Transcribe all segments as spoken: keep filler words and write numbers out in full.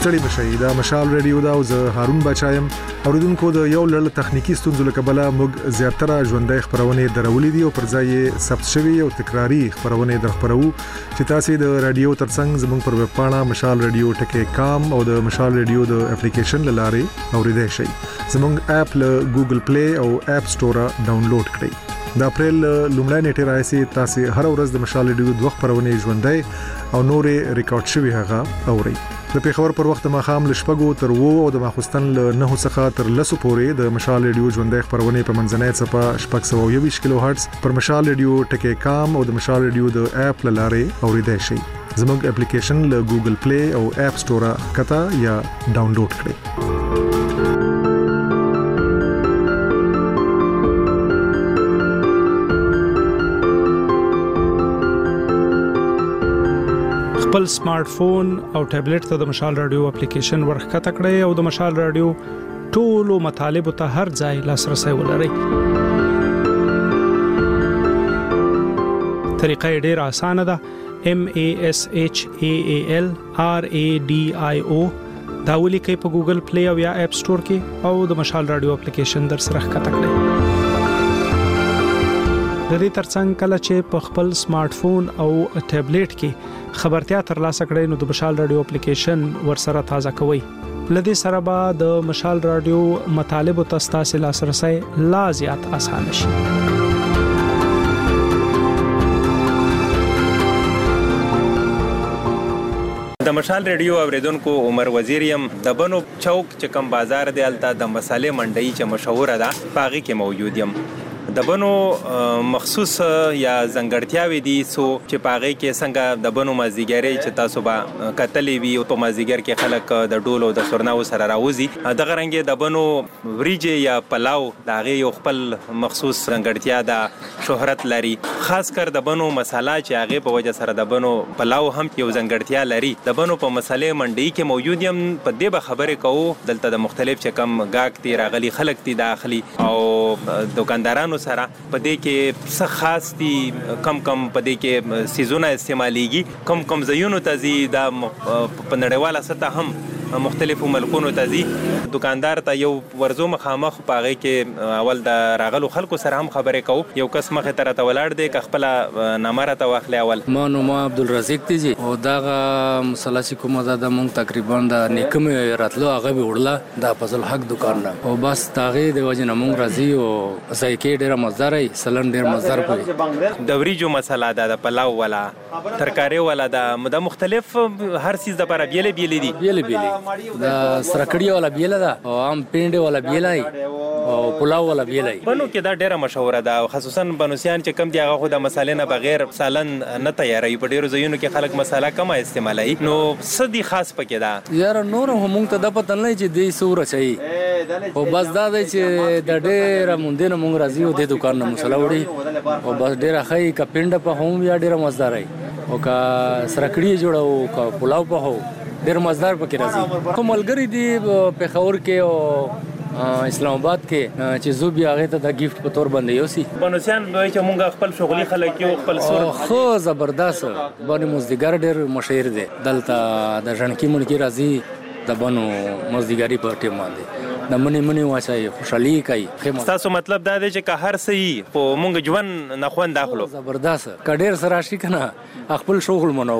ستړي مشي دا مشال ریډیو دا او زه هارون بچایم اوریدونکو د یو لړ تخنیکی ستونزو لکبله موږ زیاتره ژوندۍ خبرونه درولې دي او پر ځای ثبت شوی او تکراری خبرونه درخبرو چې تاسو د رادیو ترڅنګ زموږ پر ویب پاڼه مشال ریډیو ټکی کام او د مشال ریډیو د اپلیکیشن لاره اوریدئ شئ زموږ اپ له ګوګل پلی او اپ سٹور ډاونلوډ کړئ د اپریل لومړی نیټه راځي تاسو هر ورځ د مشال ریډیو دوه خبرونه ژوندۍ او نورې ریکارډ شوی هغه اورئ د پیښور پر وخت ماخام لشپګو تر وو او د ماخستن له نه څخه تر لسو پورې د مشال ریډیو ژوندۍ خبرونه په منځنۍ صفه شپږ سوه یوویشت کیلو هرتز پر مشال ریډیو ټکی کام او د مشال ریډیو د اپ لاره اوریدئ شئ زموږ اپلیکیشن له ګوګل پلی او اپ سٹور کتا یا ډاونلوډ کړئ خپل سمارټ فون او ټابلیټ ته د مشال رادیو اپلیکیشن ورخکته کړئ او د مشال رادیو ټولو مطالب ته هر ځای لاسرسي ولرئ. طریقه ډېره اسانه ده. M A S H A A L R A D I O دا ولیکئ په ګوګل پلی او یا اپ سٹور کې او د مشال رادیو اپلیکیشن در سره ښکته کړئ. د دې ترڅنګ کله چې په خپل سمارټ فون او ټابلیټ کې خبرتیا ترلاسه کړئ نو د مشال رادیو اپلیکیشن ورسره تازه کوئ. لدې سره به د مشال رادیو مطالب او تاسو لاسرسي لا زیات آسان شي. د مشال ریډیو اوریدونکو عمر وزیریم د بنو چوک چې کوم بازار دی الته د مسالې منډي چې مشهور ده پاغي کې موجود یم. د بنو مخصوص یا ځنګړتیاوي دي سو چې پاغي کې څنګه د بنو مازیګری چې تاسو به کتلې وي او په مازیګر کې خلک د ډولو د سرناو سره راوځي د غرنګ د بنو وریجه یا پلاو دا غي یو خپل مخصوص ځنګړتیا ده شهرت لري خاص کر د بنو مصالحه چې هغه په وجه سره د بنو پلاو هم یو ځنګړتیا لري. د بنو په مسالې منډي کې موجود یم په دې به خبرې کوو دلته د مختلف چې کم گاګ تی راغلي خلک تی داخلي او دکاندارانو سره په دې کې څه خاص دي کم کم په دې کې سیزونه استعماليږي کم کم زيونو تزي د په نړیواله سطح هم مختلفو ملکونو تزي دکاندار ته یو ورزو مخامخ پاغي کې اول د راغلو خلکو سره هم خبرې کوو. یو کس مخه تر ته ولاړ دی ک خپل نمبر ته واخلې اول ما نو ما عبدالرزاق دی او داغه مصالحه کومه زده مونږ تقریبا د نیکم راتلو هغه وړله د فضل حق دکان نه او بس تاغه د وجه مونږ راځي او ځایکې ډیره مزداري سلن ډیر مزدار پي د وریجو مساله د پلاو ولا ترکاری ولا د مختلف هر چیز د پر بیل بیل دي بیل بیل دا سرکړی ولا بیل ده او ام پینډ ولا بیلای او پلاو ولا بیلای. بنو کې دا ډیره مشهوره ده خصوصا بنوسیان چې کم دی هغه خو د مسالې نه بغیر سالن نه تیاری په ډیرو ځایونو کې خلک مساله کم استعمالوي نو سدي خاص پکې ده یار نور هم ته د پته نه چې دی سور چي او بس دا دی چې د ډیره مونږ نه مونږ راځي او د دکان نه مساله وړي او بس ډیره خای ک پینډ په هم یا ډیره مزداري او کا سرکړی جوړو کا پلاو په هو ډیر مزدار پکې راځي. کوم ملګری دی په خور کې او اسلام آباد کې چې زو بیا هغه ته د گیفت په تور باندې یوسي بنوسیان به چې مونږ خپل شغلي خلک یو خپل سور خو زبردست باندې مزدګر ډیر مشهور دی دلته د ژوندکی مونږ راځي د بنو مزدګری په ټیم باندې د منی منی واسي خوشالي کوي. تاسو مطلب دا دی چې که هر څه په مونږ ژوند نه خوند داخلو زبردست کډیر سره شي کنه خپل شغل منو.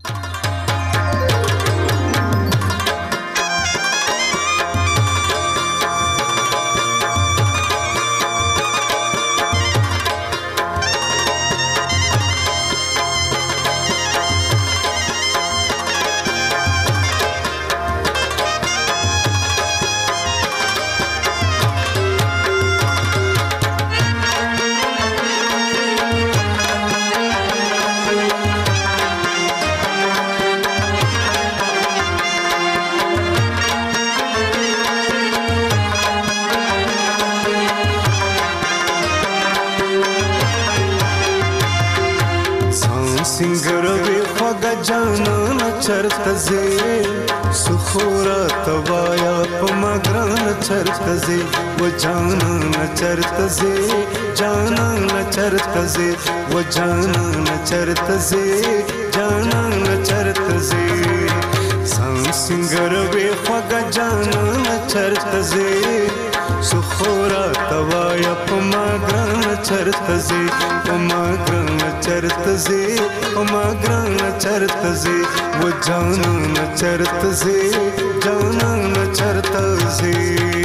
सिंगरवे ख्वागा जाना चरतजे सुखोरा तवाया पमग्रान चरतजे वो जाना न चरतजे जाना न चरतजे वो जाना न चरतजे जाना न चरतजे سان سنگر وی خوگا جانان چرتزی سخورا توایا پما گران چرتزی پما گران چرتزی پما گران چرتزی وہ جانان چرتزی جانان چرتزی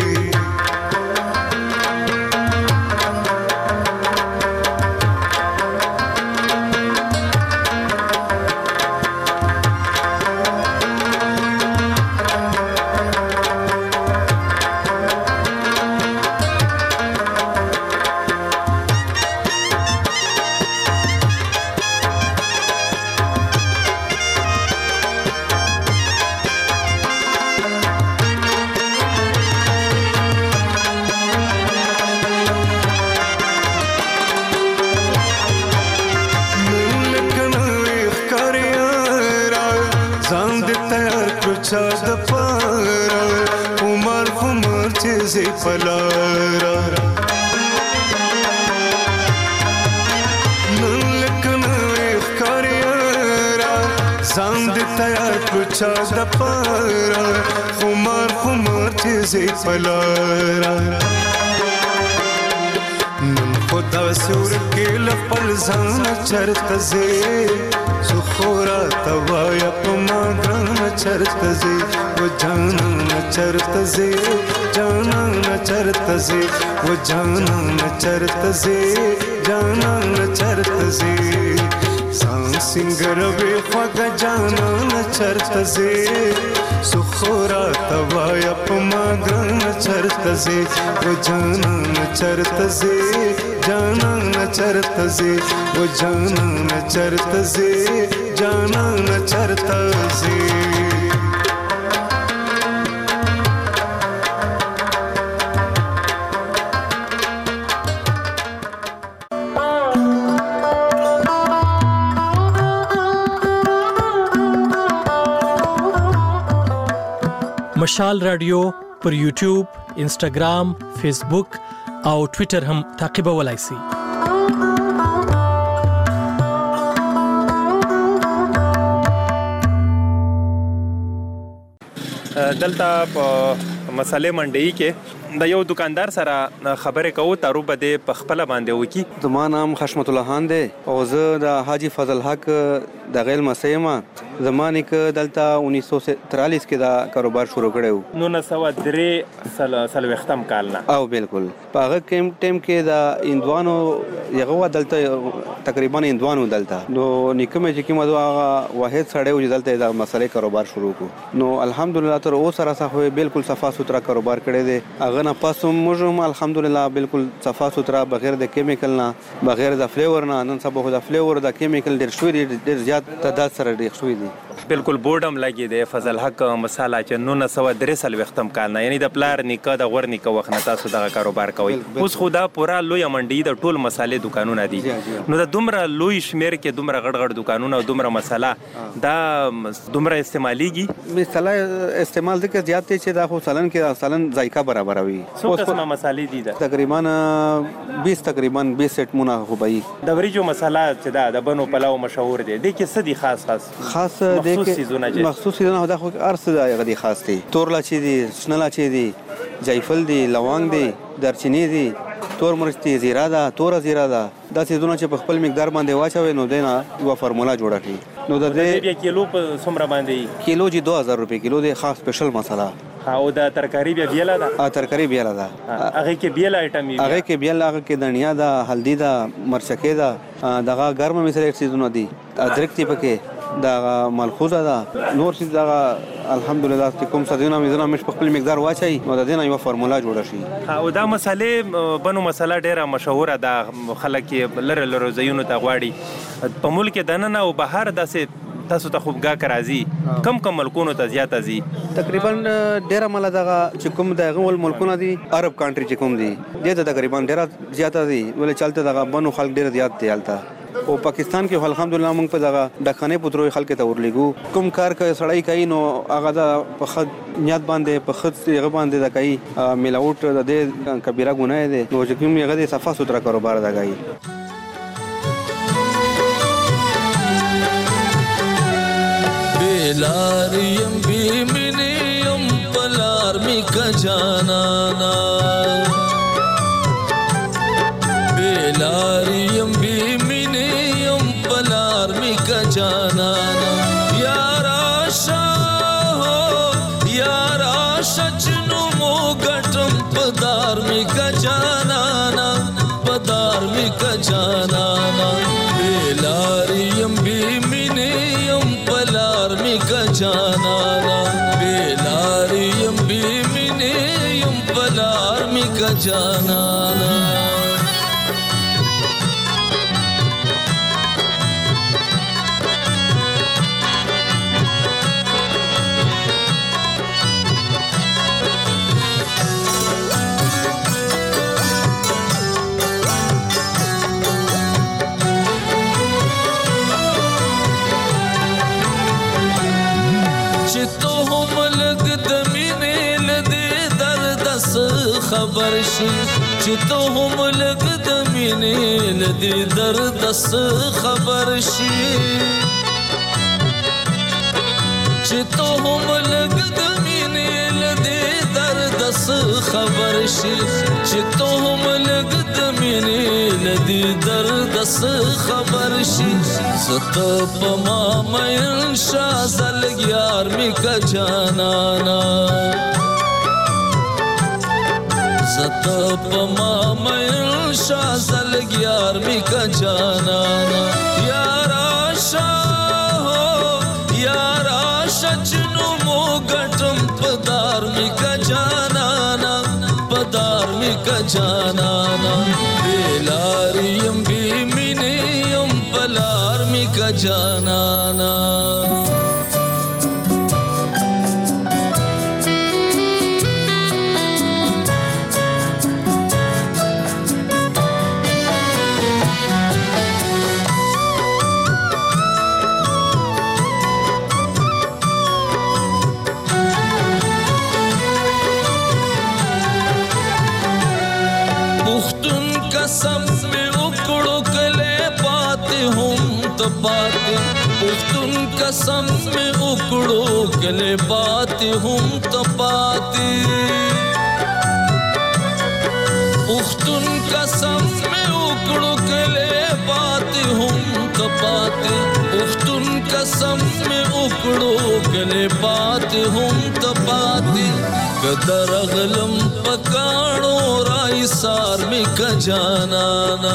پلارا نن لکن اخکاریارا زاند تیار کچا دپارا خمار خمار چیزی پلارا نن خدا سور کے لپل زان چرتزی سخورا توایا پما گران چرتزی وہ جانان چرتزی جانان چرتزی وہ جانان چرتزی جانان چرتزی سان سنگر وی خوگا جانان چرتزی سخورا توایا پما گران چرتزی وہ جانان چرتزی جانان چرتزی وہ جانان چرتزی جانان چرتزی مشال رادیو پر یوټیوب، انسټاګرام، فیسبوک او ټوئیټر هم تعقیبولای شئ. دلته په مسالې منډي کې د یو دکاندار سره خبرې کوو تارو بده په خپل باندې وکی. زما نام حشمت الله خان دی او زه د حاجی فضل حق د غیل مسیمه زمانه کې دلته انیس سو تریالیس کې دا کاروبار شروع کړو. نو نه سو درې سل سلوختم کالنا او بالکل په هغه ټیم ټیم کې دا اندوانو یغه دلته تقریبا اندوانو دلته نو نکمه چې کومه هغه واحد سړی و دلته دا مسلې کاروبار شروع کو. نو الحمدلله تر اوسه را سره بالکل صفا سوترا کاروبار کړی دی. هغه نه پاسو موږ الحمدلله بالکل صفا سوترا بغیر د کیمیکل نه بغیر د فلیور نه نن سبا خو د فلیور د کیمیکل ډیر شوی ډیر زیات تعداد سره ډیر شوی دی. بالکل بورډم لګي دی فضل حق مساله چې نو نه سو درې سل وختم کالنا یعنی د پلار نیکه د غور نیکه وخت نه تاسو دغه کاروبار کوي. اوس خو دا پورا لوی منډي د ټول مسالې دکانونه دي. نو د دومره لوی شمیر کې دومره غړ غړ دکانونه او دومره مساله دا دومره استعماليږي. مساله استعمال ځکه زیات دی چې دا خو سالن کې سالن ذایقه برابر وي. څو قسمه مسالې دي دا تقریبا بیس تقریبا بیس سیټ مونږ خو به د وریجو مساله چې دا د بنو پلاو مشهور دي. د کې څه دي خاص خاص خاص مخصوص سیزونه دا خو ارس دی خاص دی. تور لاچی دي، شنه لاچی دي، جایفل دي، لونګ دي، دارچینی دي، تور مرچ دي، زیره ده، تور زیره ده. دا سیزونه چې په خپل مقدار باندې واچوي نو دینه یو فرمولا جوړه کړي. نو د دې بیا کیلو په څومره باندې کیلو جی دو هزار روپے کیلو دی. خاص سپیشل مساله او د ترکاری بیا بیل ده. ا ترکاری بیل ده. هغه کې بیل آیټم دی. هغه کې بیل هغه کې دنیا ده، هلدی ده، مرچکه ده، دغه ګرم مثلا سیزونه دي. ادرک تی پکې دا ملحوظه ده. نور څه دا الحمدلله چې کوم سديونه مزونه مش په خپل مقدار واچي نو د دې نه یو فرمولا جوړه شي. او دا مسالې بنو مساله ډیره مشهوره ده. خلک لره لره زيونو ته غواړي په ملک دننه او بهر داسې تاسو ته خوبګه کرازي کم کم ملکونو ته زیات ازي تقریبا ډیره مل دغه چې کوم دغه ول ملکونه دي عرب کنټری چې کوم دي دغه تقریبا ډیره زیات دي ولې چلته دغه بنو خلک ډیر زیات دي الته. او پاکستان کې الحمدلله موږ په دغه ډکانې پتروي خلک ته ورلګو کوم کار کوي سړی کوي نو هغه د په خد نیت باندې په خد هغه باندې د کوي ملاوت د دې کبیره ګناه دی نو چې کوم هغه د صفه ستر کاروبار دا کوي. بلاریم مینې یم پلار می کا جانانا بیلاری یم بی مینې یم پلار می کا جانانا یارا شاه ہو یارا شچنو مو گټم پدار می کا جانانا پدار می کا جانانا بیلاری یم بی مینې یم پلار می کا جانانا بیلاری یم بی مینې یم پلار می کا جانانا خبر شي چې ته هم لږ د مینې له دې درده څه خبر شي چې ته هم لږ د مینې له دې درده څه خبر شي چې ته هم لږ د مینې له دې درده څه خبر شي زه ته په ما مین شه زه یار می که جانانا زتا پا ما مین شا زلگ یار می کا جانانا یارا شاہ ہو یارا شچنو مو گٹم پدار می کا جانانا پدار می کا جانانا بیلاریم بی مینیم پلار می کا جانانا پختون قسم میں اکڑو گلے بات ہم تپاتے پختون قسم میں اکڑو گلے بات ہم تپاتے پختون قسم میں اکڑو گلے بات ہم تپاتے قدر غلم پکانو رائی سار میں کا جانانا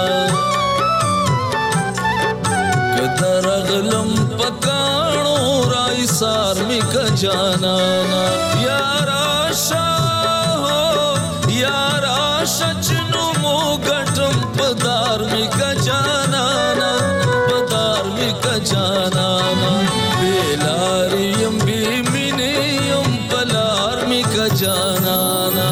قدر غلم پکانو رائی سار می کا جانانا یارا شاہ ہو یارا شچنو مو گٹم پدار می کا جانانا پدار می کا جانانا بیلاریم بی مینیم پلار می کا جانانا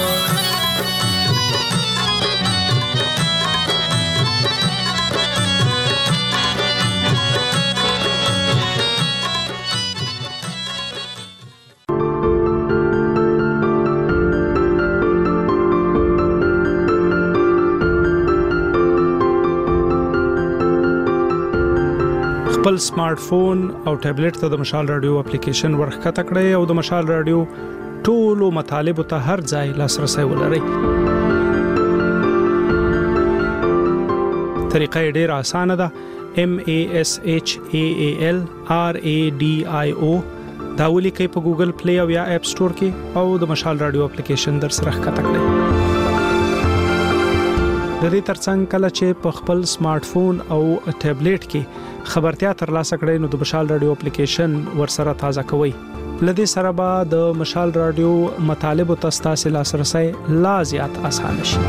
خپل سمارټ فون او ټابلیټ ته د مشال رادیو اپلیکیشن ورخکته کړئ او د مشال رادیو ټولو مطالبه ته هر ځای لاسرسي ولرئ. طریقه ډیره اسانه ده. M A S H A A L R A D I O دا ولیکئ په ګوګل پلی او یا اپ سٹور کې او د مشال رادیو اپلیکیشن در سره ښکته کړئ. د دې ترڅنګ کله چې په خپل سمارټ فون او ټابلیټ کې خبرتیا ترلاسه کړئ نو د مشال رادیو اپلیکیشن ورسره تازه کوئ. لدې سره به د مشال رادیو مطالبه تاسو لاسرسي لا زیات اسانه شي.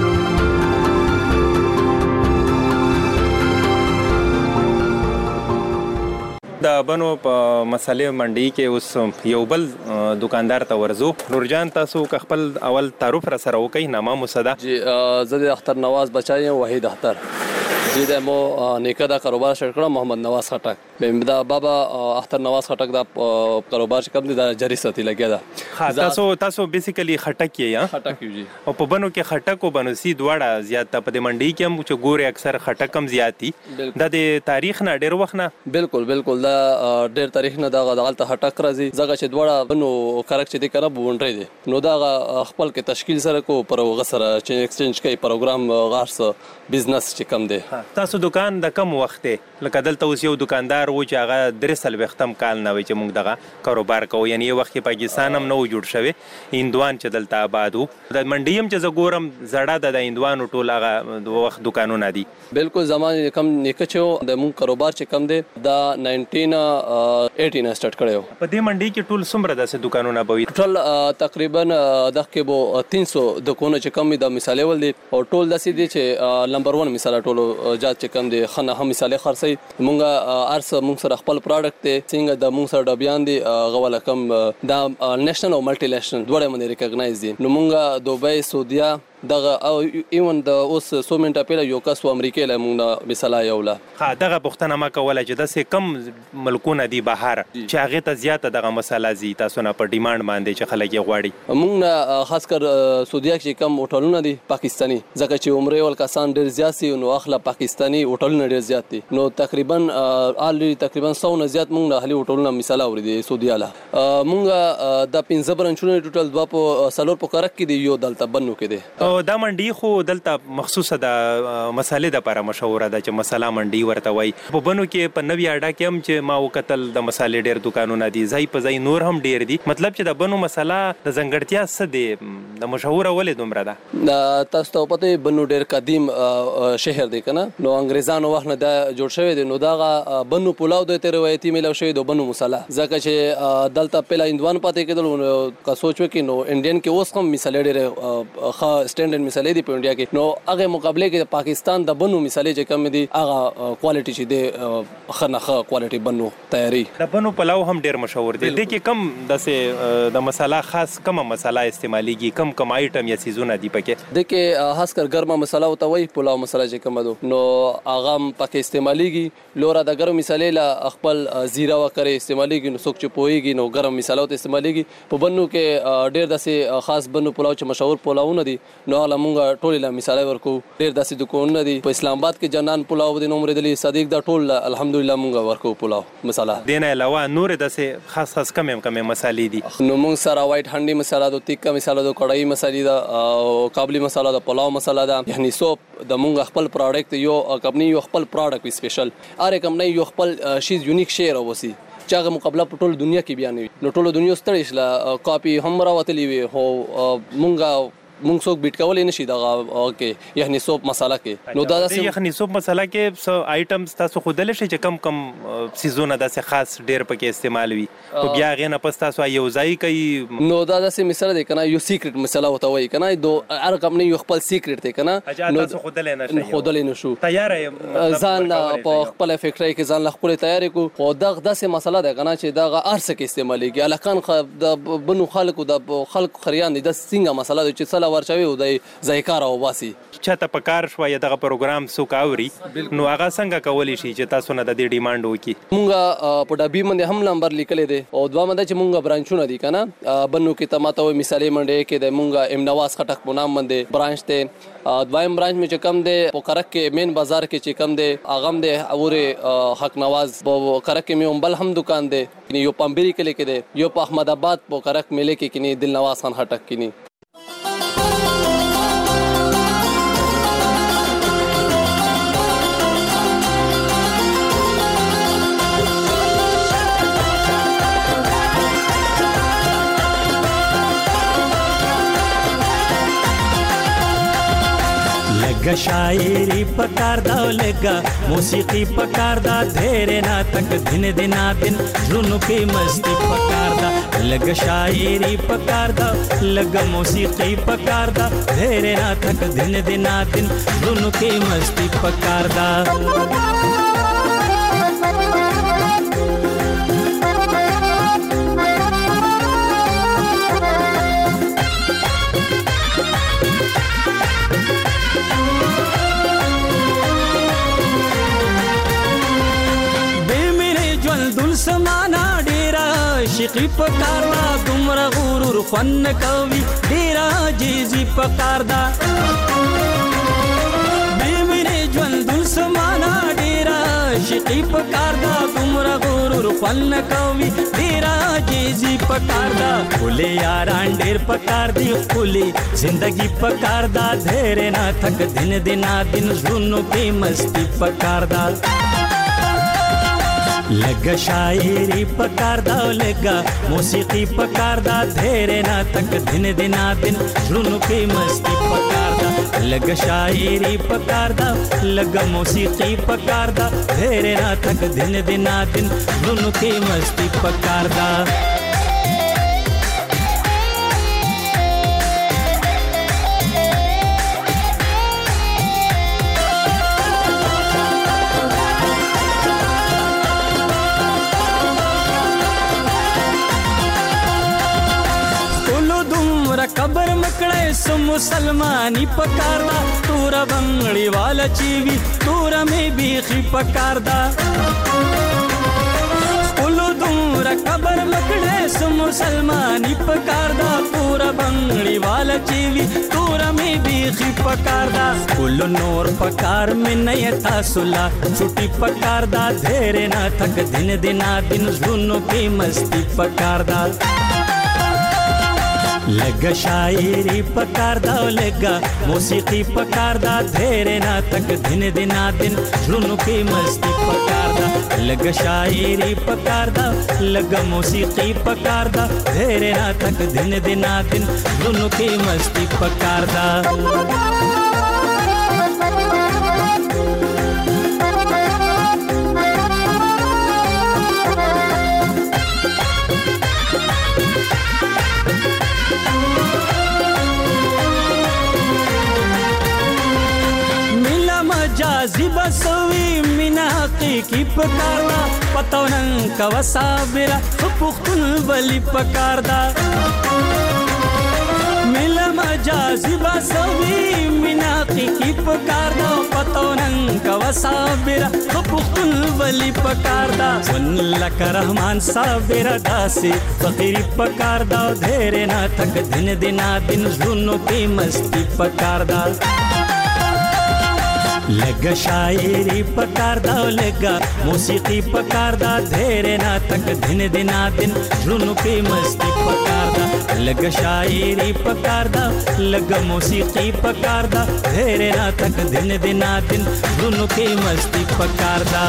د بنو په مسلې منډي کې اوس یو بل دکاندار ته ورزو. نورجان تاسو خپل اول تعارف را سره وکي. نامه مصدا جی زه د اختر نواز بچای وحید اختر. جی د مو نیکه دا کاروبار شروع کړ محمد نواز خټک به دا بابا اختر نواز خټک دا کاروبار چې کوم دی دا جری ساتي لګیا دا تاسو تاسو بیسیکلی خټک یې خټک یو جی او په بنو کې خټک او بنوسی دواړه زیات په دې منډي کې هم چې ګوره اکثر خټک هم زیاتی دا د تاریخ نه ډیر وخت نه بالکل بالکل دا ډیر تاریخ نه دا غلطه خټک راځي زګه چې دواړه بنو کارک چې دی کنه بونډري دي نو دا خپل کې تشکیل سره کو پر غسر چې ایکسچینج کوي پروګرام غارس بزنس چې کم دی تاسو دکان د کم وخت لکه دلته اوس یو دکاندار و چې هغه درې سل وختم کال نه وي چې موږ دغه کاروبار کوو یعنی یو وخت کې پاکستان هم نو جوړ شوی هندوان چې دلته آباد وو د منډي هم چې زګورم زړه د هندوانو ټول هغه د وخت دکانونه دي بالکل زمانه کم نیکه چې د موږ کاروبار چې کم دی دا ناینټین ایټین سٹارټ کړو په دې منډي کې ټول څومره داسې دکانونه بوي ټول تقریبا د کې بو تین سو دکانونه چې کم د مثالې ول دي او ټول داسې دي چې نمبر ون مثال ټول جات چې کم دي خنه هم مثالې خرڅي مونږه ارس مونږ سره خپل پروډکټ ته څنګه د مونږ سره ډبيان دي غواله کم دا نېشنل او ملټي نېشنل دوه باندې ریکګنایز دي نو مونږه دوبۍ سعودیا دغه او ایون د اوس سو منټه پیله یو کس و امریکا له مونږ مثال یوله ها دغه پښتنه ما کوله چې د سه کم ملکونه دي بهر چې هغه ته زیاته دغه مسله زی تاسو نه په ډیماند باندې چې خلک یې غواړي مونږ خاص کر سعودیا کې کم هوټلونه دي پاکستانی ځکه چې عمره ول کسان ډیر زیات سي نو اخلا پاکستانی هوټلونه ډیر زیات دي نو تقریبا آل تقریبا سو نه زیات مونږ اهلي هوټلونه مثال اوري سعودیا له مونږ د پنځه برنچونه ټوټل دوا په سلور په کرک کې دی یو دلته بنو کې دی دا منډي خو دلته مخصوصه د مسالې د لپاره مشهوره ده چې مساله منډي ورته وای په بنو کې په نوی اډا کې هم چې ما وکتل د مسالې ډېر دکانونه دي ځای په ځای نور هم ډېر دي مطلب چې د بنو مساله د ځنګړتیا څه دی د مشهوره ولې دومره ده تاسو ته پته بنو ډېر قدیم شهر دی کنه نو انګريزانو وخت نه دا جوړ شوی دی نو دا بنو پلاو د روایتي ملو شوی د بنو مساله ځکه چې دلته پهلا هندوان پاتې کېدل کا سوچ وکي نو انډین کې اوس هم مثال ډېر ښه سټانډرډ مثالې دی په انډیا کې نو هغه مقابله کې پاکستان د بنو مثالې چې کم دي هغه کوالټي چې دی خنخه کوالټي بنو تیاری د بنو پلاو هم ډیر مشهور دی د کې کم دسه د مساله خاص کومه مساله استعماليږي کم کم آیټم یا سیزونه دی پکې د کې خاص کر ګرمه مساله او توي پلاو مساله چې کم دو نو هغه پکې استعماليږي لورا د ګرم مثالې لا خپل زیرا وکړي استعماليږي نو څوک چې پويږي نو ګرم مثاله ته استعماليږي په بنو کې ډیر دسه خاص بنو پلاو چې مشهور پلاوونه دي نو مونږه ټول له مثال ورکو ډیر داسې دکانونه دي په اسلام آباد کې جنان پلاو د نومره دلی صدیق دا ټول الحمدلله مونږه ورکو پلاو مثلا دینه علاوه نور داسې خاص خاص کم کم مسالې دي نو مونږ سره وایټ هانډي مساله د تیکا مساله د کړای مسالې دا او قابلی مساله د پلاو مساله دا یعنی سوپ د مونږ خپل پروډکټ یو کمپنی یو خپل پروډکټ سپیشل اره کمپنی یو خپل شیز یونیک شیر اوسي چې هغه مقابله په ټول دنیا کې بیان وي نو ټول دنیا ستړي شله کاپی هم راوتلی وي هو مونږه مونږ څوک بیت کولای نشي دا اوکي یعنی سوپ مساله کې نو دا یعنی سوپ مساله کې څو آیټمز تاسو خودل شي چې کم کم سیزونه داسې خاص ډیر پکې استعمال وي او بیا غې نه پس تاسو یو ځای کوي نو دا داسې مثال دی کنه یو سیکریټ مساله وته وای کنه دو هر کمپنی یو خپل سیکریټ دی کنه نو تاسو خودل نه شي خودل نه شو تیار ځان په خپل فیکټری کې ځان خپل تیاری کو خو دا داسې مساله ده کنه چې دا ارس کې استعماليږي الکان د بنو خلکو د خلکو خریان دي د څنګه مساله چې سلا ورچوي او د ځایکار او باسي چاته په کار شو یا دغه پروګرام سو کاوري نو هغه څنګه کولی شي چې تاسو نه د دې ډیماند وکي مونږه په ډبي باندې هم نمبر لیکل دي او دوه باندې چې مونږه برانچونه دي کنه بنو کې تماته مثالې منډه کې د مونږه ام نواز خټک په نام باندې برانچ ته دوایم برانچ می چې کم دي په کرک کې مین بازار کې چې کم دي اغم دي اوره حق نواز په کرک کې مې بل هم دکان دي یو پمبيري کې لیکل دي یو په احمد آباد په کرک ملي کې کینی دل نواز خان خټک کینی لگا شاعری پکار دا لگا موسیقی پکار دا دھیرے نا تک دن دنا دن رونو کی مستی پکار دا لگا شاعری پکار دا لگا موسیقی پکار دا دھیرے نا تک دن دنا دن رونو کی مستی پکار دا دل سمانا ډیرا شقی پکار دا دومره غرور فن کوي ډیرا جیزی پکار دا بیمینه ژوند دل سمانا ډیرا شقی پکار دا دومره غرور فن کوي ډیرا جیزی پکار دا کله یاران ډیر پکار دی کله زندگی پکار دا ډیر نه تک دن دنا دن زونو کې مستی پکار دا لگا شاعری پکار دا لگا موسیقی پکار دا دھیرے نا تک دن دنا دن رونو کی مستی پکار دا لگا شاعری پکار دا لگا موسیقی پکار دا دھیرے نا تک دن دنا دن رونو کی مستی پکار دا قبر مکڑے سو مسلمانی پکار دا تورا بنگڑی والا چیوی تورا میں بیخی پکار دا کلو دورا قبر مکڑے سو مسلمانی پکار دا تورا بنگڑی والا چیوی تورا میں بیخی پکار دا کلو نور پکار میں نیتا سلا چھوٹی پکار دا دھیرے نا تھک دن دنا دن زونو کی مستی پکار دا لگا شاعری پکار دا لگا موسیقی پکار دا دھیرے نا تک دن دنا دن رونو کی مستی پکار دا لگا شاعری پکار دا لگا موسیقی پکار دا دھیرے نا تک دن دنا دن رونو کی مستی پکار دا جازی بسوی مینا حقیقی پکار دا پتونن کا وصابرا پختون ولی پکار دا ملا مجازی بسوی مینا حقیقی پکار دا پتونن کا وصابرا پختون ولی پکار دا سن لکا رحمان صابرا داسی فقیری پکار دا دھیرے نا تک دن دنا دن زونو کی مستی پکار دا لگا شاعری پکار دا لگا موسیقی پکار دا دھیرے نا تک دن دنا دن رونو کی مستی پکار دا لگا شاعری پکار دا لگا موسیقی پکار دا دھیرے نا تک دن دنا دن رونو کی مستی پکار دا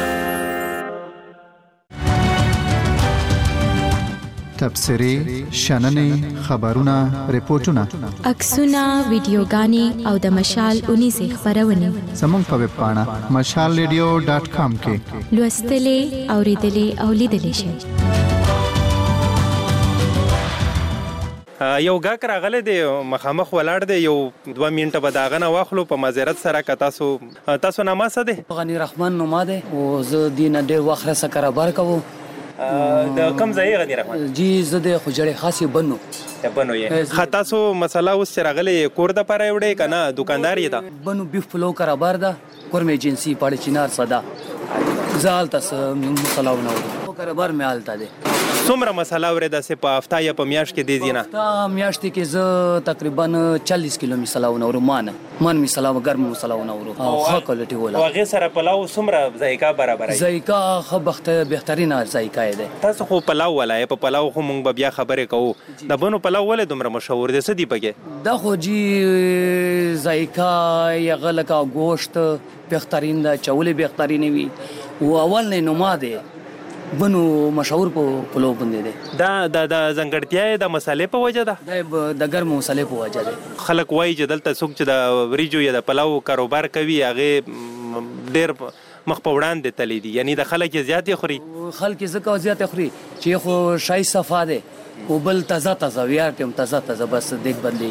تبصرې شننې خبرونه ریپورتونه عکسونه ویډیوګانې او د مشال اونیزه خبرونه زموږ په ویب پاڼه مشال ریډیو ډاټ کام کې لوستلې اوریدلې او لیدلې شئ. یو گاک راغلی دی مخامخ ولاړ دی یو دوه منټه به د هغه نه واخلو په معذرت سره که تاسو تاسو نامه څه دی؟ غني رحمان نوما دی او زه دې نه ډېر وخت راڅخه کاروبار کوم. د کوم ځای غني رحمان؟ جی زه د خوجړې خاصې بنو بنو یې ښه تاسو مسله اوس چې راغلی کور دپاره یې وړئ که نه دوکاندار یې ده؟ بنو بیف پلو کاروبار ده کور مې ایجنسي پاړې چنار صدا زه هلته څه مسله ونه کاروبار مې هلته دی. څومره مسله اورې داسې په هفته یا په میاشت کې دی ځي نه؟ هفته میاشتې کې زه تقریبا چالیس کیلو مسله ونه اورو مانه من مسله ګرم مسله ونه اورو او ښه کوالټي وله او هغې سره پلاو څومره ذایقه برابروي؟ ذایقه ښه بهترینه ذایقه یې دی. تاسو خو پلاو ولا په پلاو خو موږ به بیا خبرې کوو د بنو پلاو ولې دومره مشهور دی څه دي پکې؟ دا خو جي ذایقه یې هغه لکه ګوشت بهترین ده چولې بهترینې وي او اول نه نوما دی بنو مشهور په پلو باندې دی. دا د د ځانګړتیا یې د مسالې په وجه ده؟ دا د ګرمو مسالې په وجه دی. خلک وایي چې دلته څوک چې د وریجو یا د پلاو کاروبار کوي هغې ډېر مخ په وړاندې تللی دي یعنی د خلک یې زیاتې خوري؟ خلک یې ځکه زیاتې خوري چې خو شای صفا دی او بل تازه تازه وي هر ټایم تازه تازه بس دیګ بدلېږي.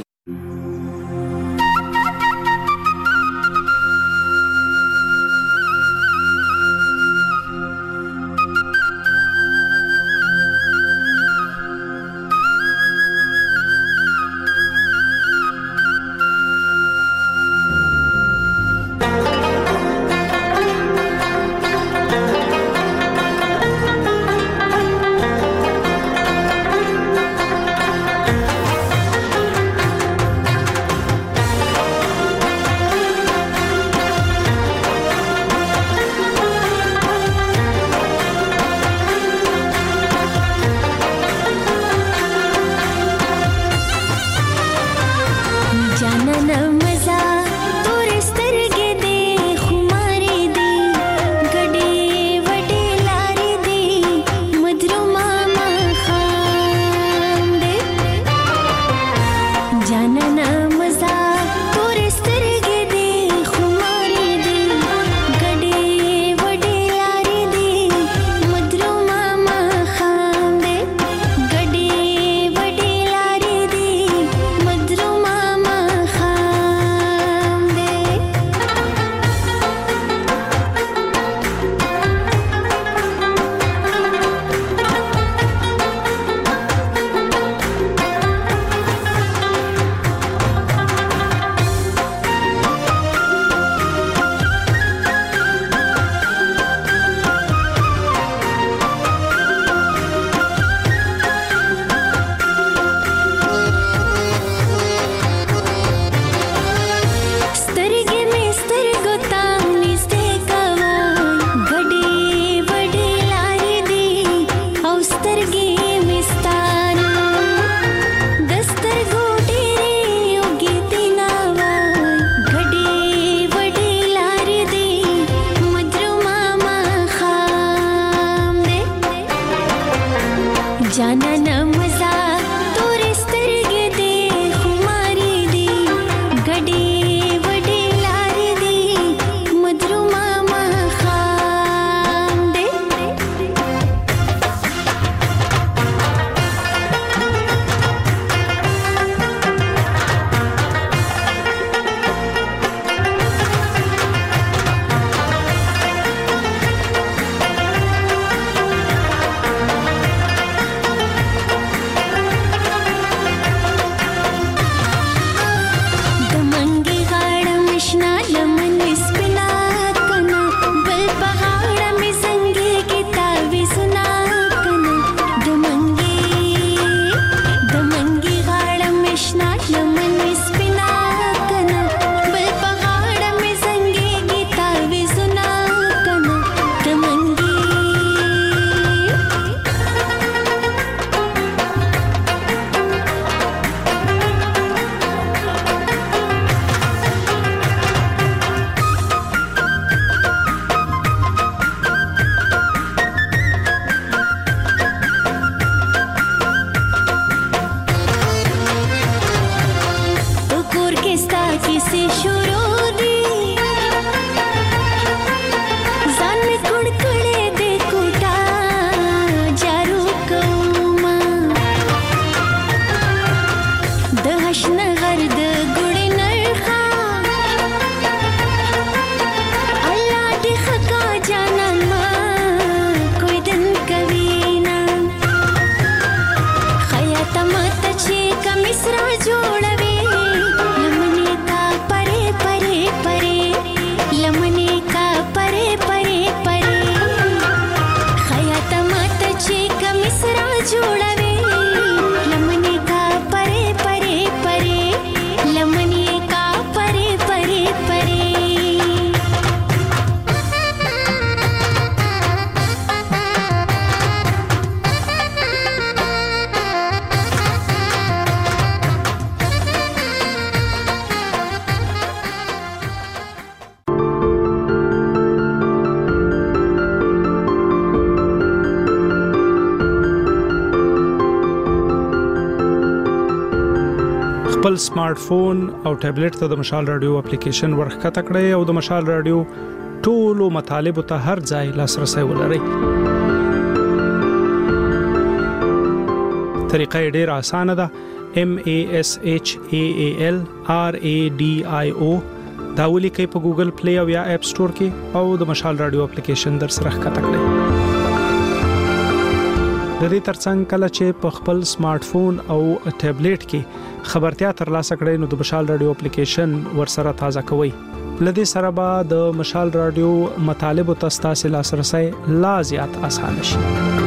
जाना न मजा तोरे स्तरगे दे खुमारी दी गडे वडे लारी दी मधुर मामा खाम दे خپل سمارټ فون او ټابلیټ ته د مشال رادیو اپلیکیشن ورخښته کړئ او د مشال رادیو ټولو مطالبه ته هر ځای لاسرسي ولرئ. طریقه ډیره اسانه ده. M A S H A A L R A D I O دا ولیکئ په ګوګل پلی او یا اپ سٹور کې او د مشال رادیو اپلیکیشن در سره ښکته کړئ. د دې ترڅنګ کله چې په خپل سمارټ فون او ټابلیټ کې خبرتیا ترلاسه کړئ نو د مشال رادیو اپلیکیشن ورسره تازه کوئ. لدې سره به د مشال رادیو مطالبه تاسو لاسرسي لا زیات اسانه شي.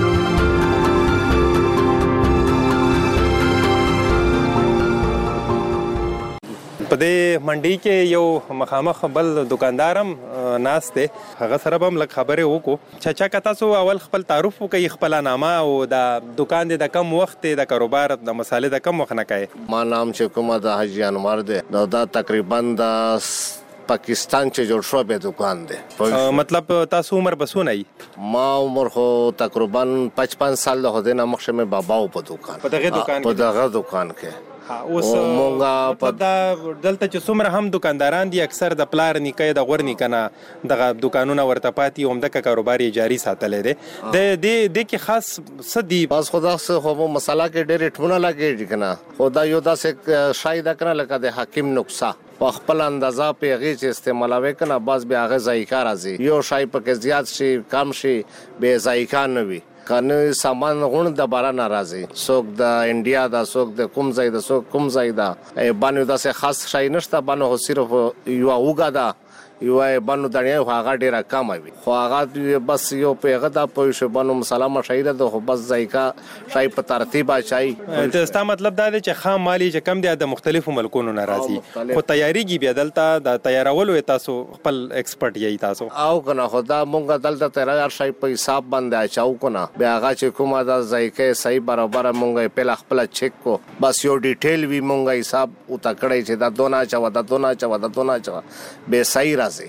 په دې منډي کې یو مخامخ بل دکاندارم ناس ته هغه سره هم لږ خبرې وکړو. چچا که تاسو اول خپل تعارف وکړئ، خپل نامه او د دکان د کم وخت د کاروبار د مسالې د کم وخت نه کوي. ما نام چې کومه د حاجی انور دی، دا تقریبا د پاکستان چې جوړ شو به دکان دی. مطلب تاسو عمر بسونه ای؟ ما عمر خو تقریبا پچپن سال له هده نه مخشه مې باباو په دکان په دغه دکان په دغه دکان کې اوس مونږه په دلته چې څومره هم دکانداران دي اکثر د پلار نیکه د غور نیکنه دغه دکانونه ورته پاتې اومده کاروبار جاری ساتلې دي. د دې د کې خاص سدي بس خدا سه خو مساله کې ډېر ټمونه لګي کنه. خدا یو داسې شاید کنه لکه د حکیم نقصه په خپل اندازه په غي چې استعمالوي کنه باز به هغه ذایقه راځي. یو شای پکې زیات شي کم شي به ذایقه نه وي. کنه سامان غون د بارا ناراضي څوک د انډیا دا څوک د کوم ځای د څوک کوم ځای دا باندې داسې خاص شای نشته. باندې هو صرف یو اوګه دا یو باندې دنیا هغه ډیره کم وي خو هغه بس یو پیغه دا په شی باندې مسالمه شایره د بس ذایقه شای په ترتیب اچای. ته ستا مطلب دا دی چې خام مالی چې کم دی د مختلفو ملکونو ناراضي خو تیاریږي بیا دلته د تیارولو تاسو خپل ایکسپرت یی تاسو او کنه خدا مونږ دلته تیار شای په حساب باندې اچاو کنه بیا هغه چې کومه د ذایقه صحیح برابر مونږ په خپل چیک کو بس یو ډیټیل وی مونږ حساب او تکړه چې دا دونا چا ودا دونا چا ودا دونا چا به صحیح راځي.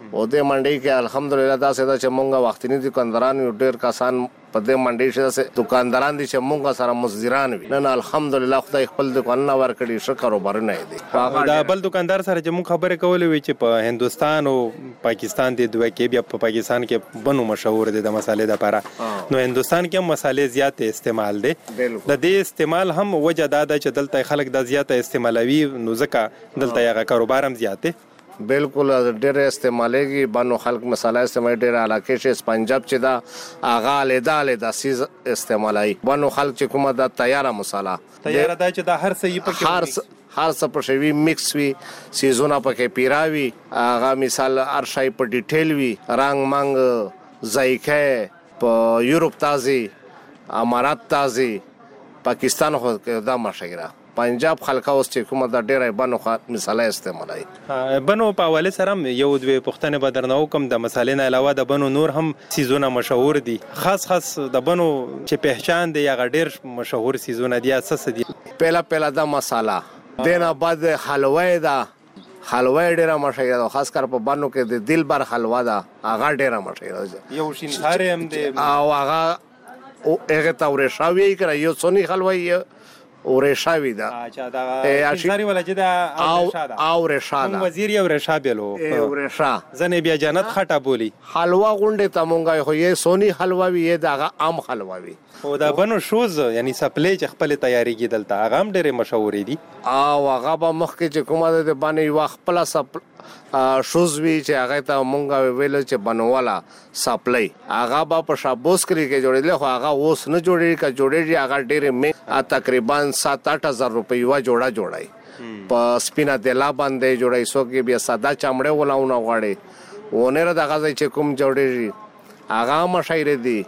او د منډي کې الحمدلله دا ساده چې مونږه وختنی دکانداران یو ډیر کسان په دې منډي چې دکانداران دي چې مونږه سره مزدوران وي نن الحمدلله خدای خپل دکان نه ور کړی ښه کاروبار نه دی. دا بل دکاندار سره چې مونږ خبرې کولې وي چې په هندستان او پاکستان د دوه کې بیا په پاکستان کې بنو مشهور دي د مسالې لپاره نو هندستان کې مسالې زیات استعمال دي د دې استعمال هم وجه دا ده چې دلته خلک د زیاته استعمالوي نو ځکه دلته یې کاروبار هم زیات دی. بالکل ډېر استعمالېږي بانو خلک مساله استعمال ډېر علاقې چې پنجاب چې دا اغا لیدا لیدا سیز استعمالای بانو خلک چې کومه دا تیاره مساله تیاره دا چې دا هر څه یې پکې هر هر څه په شوی میکس وي سیزونه پکې پیراوي اغا مثال هر شی په ډیټیل وي رنگ منګ ذایقه په یورپ تازي امارات تازي پاکستان خو دا مشهوره پنجاب خلکا اوس چې کومه د ډېرې بنو خاط مثاله استعمالای بنو په حواله سره یو دوه پښتنه بدرنه کوم د مسالې نه علاوه د بنو نور هم سیزونه مشهور دي خاص خاص د بنو چې پہچان دی یا ډېر مشهور سیزونه دي اساس دي پهلا پهلا د مساله دینه بعد حلوه دا حلوه ډېره مشهور ده خاص کر په بنو کې د دلبر حلوا ده هغه ډېره مشهور ده یو شینهار هم دی او هغه او هغه تاورې شاوی کړ یو سونی حلوای او ریشاوی دا اچھا دا شینزاری ولا چې دا او ریشا او ریشا دا وزیر یو ریشا بیلو او ریشا زنه بیا جنت خټه بولی حلوا غونډه تمونګه خو یې سونی حلوا وی دا عام حلوا وی او دا بنو شوز یعنی سپلې چې خپل تیاری کې دلته هغه هم ډېر مشهور دي او هغه به مخکې چې کومه د باندې وخت خپل سپ شوز وی چې هغه ته مونږه ویل چې بنواله سپلې هغه به په شابوس کې جوړېدل خو هغه اوس نه جوړېږي که جوړېږي هغه ډېر می تقریبا سات آٹھ هزار روپۍ وا جوړه جوړای په سپینا دلا باندې جوړای سو کې بیا ساده چمړې ولاونه غواړي ونه را دغه چې کوم جوړېږي هغه مشاعر دي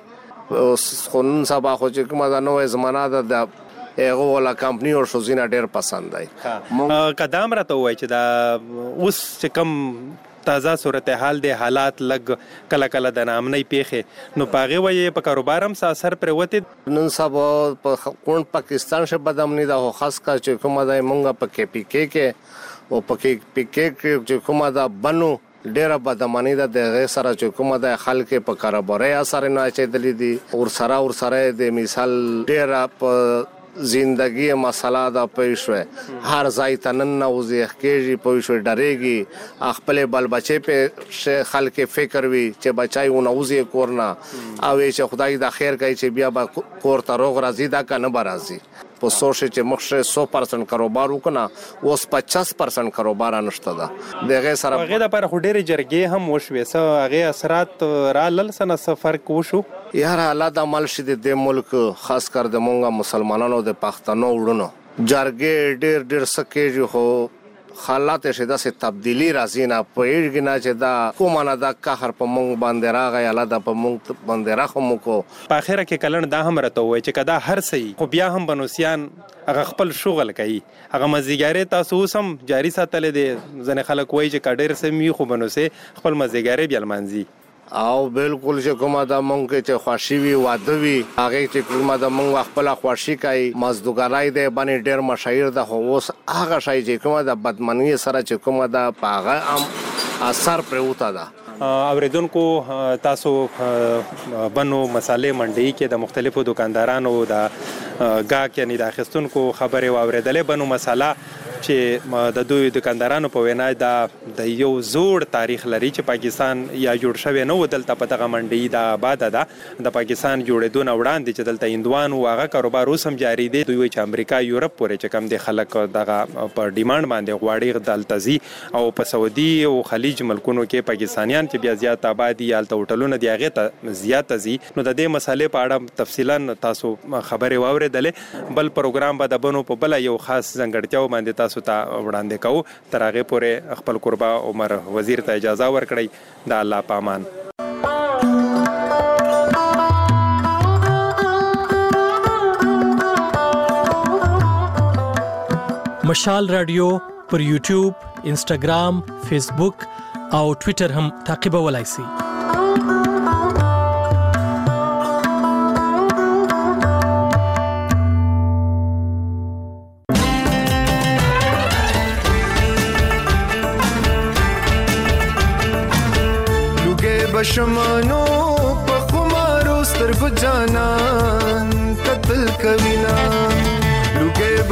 خون سبا خو چې کومه د نوې زمانہ د هغه ولا کمپنی او شوزینا ډېر پسند دی قدم راته وای چې دا اوس چې کم تازه صورتحال دی حالات لګ کله کله د نامنۍ پیخه نو پاغه وای په کاروبار هم اثر پر وته نن سبا په کون پاکستان شه بدامنی دا خاص کا چې کومه د مونږه په کې پی کې کې او په کې پی کې کې چې کومه دا بنو ډیره بدمنی ده د سره چې کومه د خلک په کاروباري اثر نه چېدلې دي او سره او سره د مثال ډیره په زندگی مساله دا پېښوي هر ځای تنن نوځي کېږي پېښوي ډارېږي خپل بل بچي په خلک فکر وي چې بچای و نوځي کورنا او چې خدای دا خیر کوي چې بیا به کور ته روغ راځي دا کنه برازي په سوشه چې مخشه سو پرسنټ کاروبار وکنه اوس پچاس پرسنټ کاروبار نشته ده دغه سره هغه د پر خډېری جرګې هم وشوي سه هغه اثرات را لل سن سفر کوشو یاره الله د عمل شې د ملک خاص کر د مونږه مسلمانانو د پښتنو وړونو جرګې ډېر ډېر سکه خو حالات شدا سه تبدیلی راځي نه پېږي نه چې دا کومه دا قهر په مونږ باندې راغی الله دا په مونږ باندې راخمو کو په اخره کې کلن دا هم راته وای چې کدا هر څه خو بیا هم بنوسیان هغه خپل شغل کوي هغه مزیګاری تاسو سم جاری ساتل دي ځنه خلک وای چې کډیر سم یو خو بنوسه خپل مزیګاری بیا منځي او بالکل چې کومه دا مونږ چې خوشي وي واده وي هغه چې کومه دا مونږ خپل خوشي کوي مزدګرای دی باندې ډېر مشاهیر ده اوس هغه شای چې کومه دا بدمنی سره چې کومه دا پاغه ام اثر پروتا ده اوریدونکو تاسو بنو مسالې منډي کې د مختلفو دکاندارانو د گاک یعنی د اخستونکو خبره واوریدلې بنو مساله چې د دوی دکاندارانو په وینا دا د یو زوړ تاریخ لري چې پاکستان یا جوړ شوی نو دلته په دغه منډي د آباد ده د پاکستان جوړېدون وړاندې چې دلته هندوان او هغه کاروبار اوسم جاری دی دوی چې امریکا یورپ پورې چې کم دي خلک دغه په ډیماند باندې غواړي دلته زی او په سعودي او خلیج ملکونو کې پاکستانیان چې بیا زیات آبادی یا هوټلونه دی هغه ته زیات زی نو د دې مسالې په اړه تفصیلا تاسو خبرې واوریدلې بل پروګرام به د بنو په بل یو خاص ځنګړتیا باندې تاسو ته وړاندې کوو تر هغه پورې خپل قربا عمر وزیر ته اجازه ورکړئ د الله پامان مشال رادیو پر یوټیوب انسټاګرام فیسبوک او ټوئیټر هم تعقیبولای شئ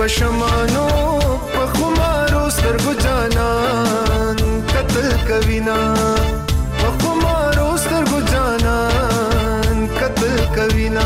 بشمانو په خمارو سترګو جانان قتل کوینا په خمارو سترګو جانان قتل کوینا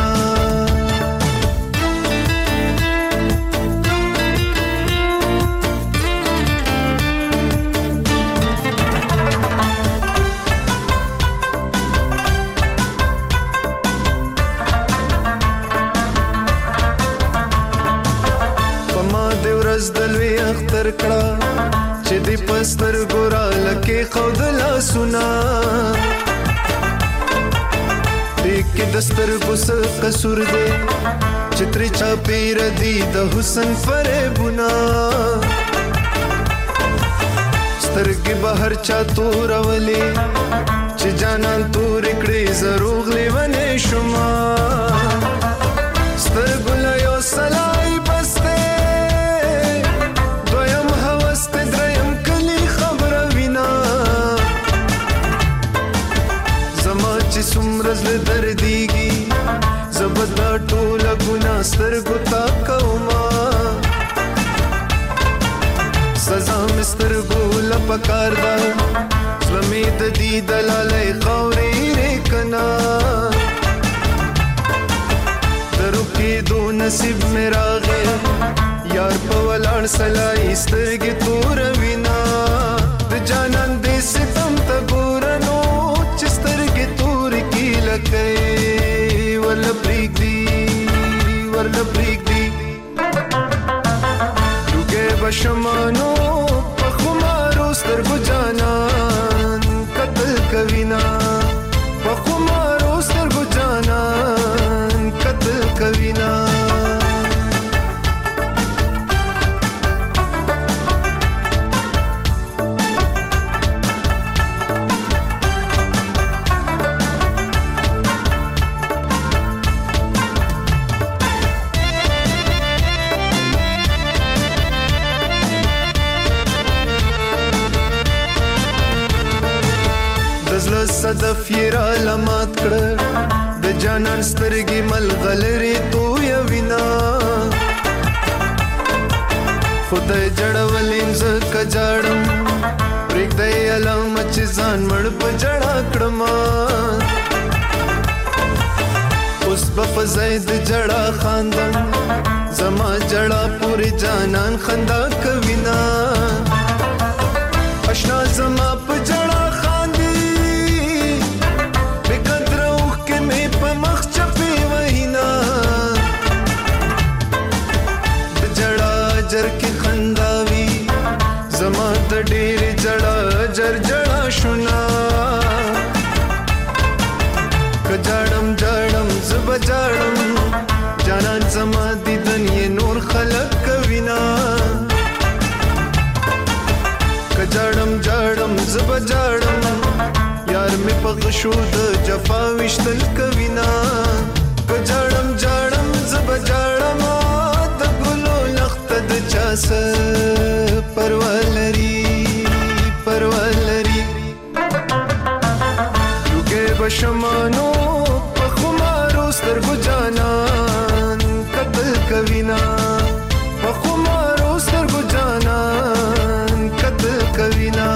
دلوي اختر کړه چې دی پستر ګورا لکه خودلا سنا دې کې دستر ګس قصور دې چتر چا پیر دی د حسن فریبنا سترګې بهر چا تور ولې چې جانان تور کړې زروغ لیونه شما سترګو لا یو سلای بسته سمرز له درديږي زبدا ټوله ګنا سترګو تا کوما سزا مسترګو لپکار دا زمې د دې دلاله خوري رکنا درو کې دو نصیب میرا غه یار په ولړ سلای سترګې تور وینا د جانان دې ستم ته ګورنو چې سترګې لکه ورل بریک دی ورل بریک دی لوګه بشمانو په خمارو سترګو جانان قتل کوینا په خمارو سترګو جانان قتل کوینا صدف یې را لمات کړه د جانان سترګې ملغلرې تویه وینا خدای جړولې ځکه جاړم پرېږدی علامه چې ځان مړ په جړا کړمه اوس به په ځای د جړا خاندم زما جړا پورې جانان خندا کوینا اشنا زما په جړا جر کی خنداوی زما د ډېر جړا جر جړا شونا کجاړم جاړم زب جاړم جانان زما دیدن یې نور خلق کوینا کجاړم جاړم زب جاړم یار می پغشو د جفا وشتل کوینا کجاړم جاړم زب جاړم چاس پرولری پرولری لوګه بشمانو په خمارو سترګو جانان قتل کوینا په خمارو سترګو جانان قتل کوینا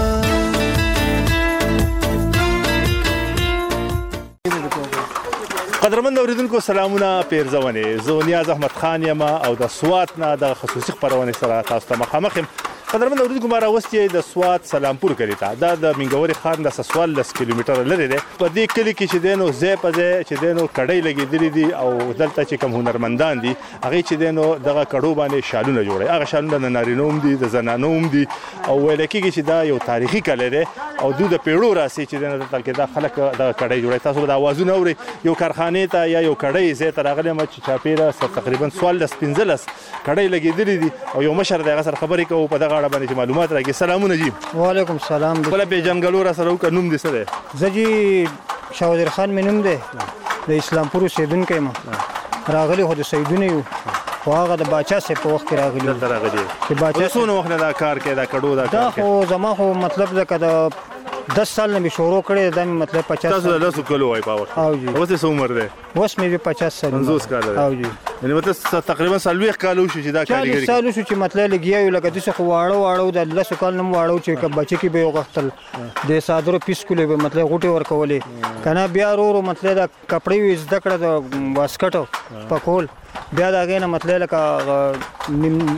قدرمن اوریدونکو سلامونه پیرزونه زه نیاز احمد خان یم او د سوات نه د خصوصي خبرونه سره تاسو ته مخامخ یم قدرمن اوریدونکو ما راوستي د سوات سلامپور کلی ته دا د منګوري خان د سوال لس کیلومتر لري دی په دې کلی کې چې دینو زه په ځای چې دینو کډۍ لګېدلې دي او دلته چې کوم هنرمندان دي هغه چې دینو دغه کډو باندې شالونه جوړي هغه شالونه د نارینوم دي د زنانوم دي او ویل کېږي چې دا یو تاریخي کلی دی او دوی د پیړو راسي چې دینو دلته کې دا خلک د کډۍ جوړي تاسو د اوازونه اوري یو کارخانه ته یا یو کډۍ زه تر هغه مچ چاپیره تقریبا سوال لس پنځلس کډۍ لګېدلې دي او یو مشر دغه سره خبرې کوي په دغه اړه باندې معلومات راکې. سلامونه جی. وعلیکم السلام. بل به جنګلو را سره وک نوم دي سره زجی شاودر خان مې نوم دی د اسلامپور اوسیدونکی یم راغلی خو د سیدونه یو خو هغه د باچا سه په وخت کې راغلی دلته راغلی چې باچا څونه وخت دا کار کوي دا کډو دا کار دا خو زما خو مطلب ده کده دس سال نه شروع کړی دا مطلب پچاس تاسو له سو کلو وای پاور او جی اوس څه عمر ده اوس مې پچاس سال پنځوس کال او جی یعنی مطلب تقریبا سلوي کال شو چې دا کاریګری چالیس سال شو چې مطلب لګیاو لکه د څه واړو واړو د الله سو کال نم واړو چې کب بچی کې به وغختل د صادرو پیس کولې به مطلب غوټي ورکولې کنه بیا ورو مطلب دا کپړې وې زده کړه د واسکټو پکول بیا دا غینه مطلب لکه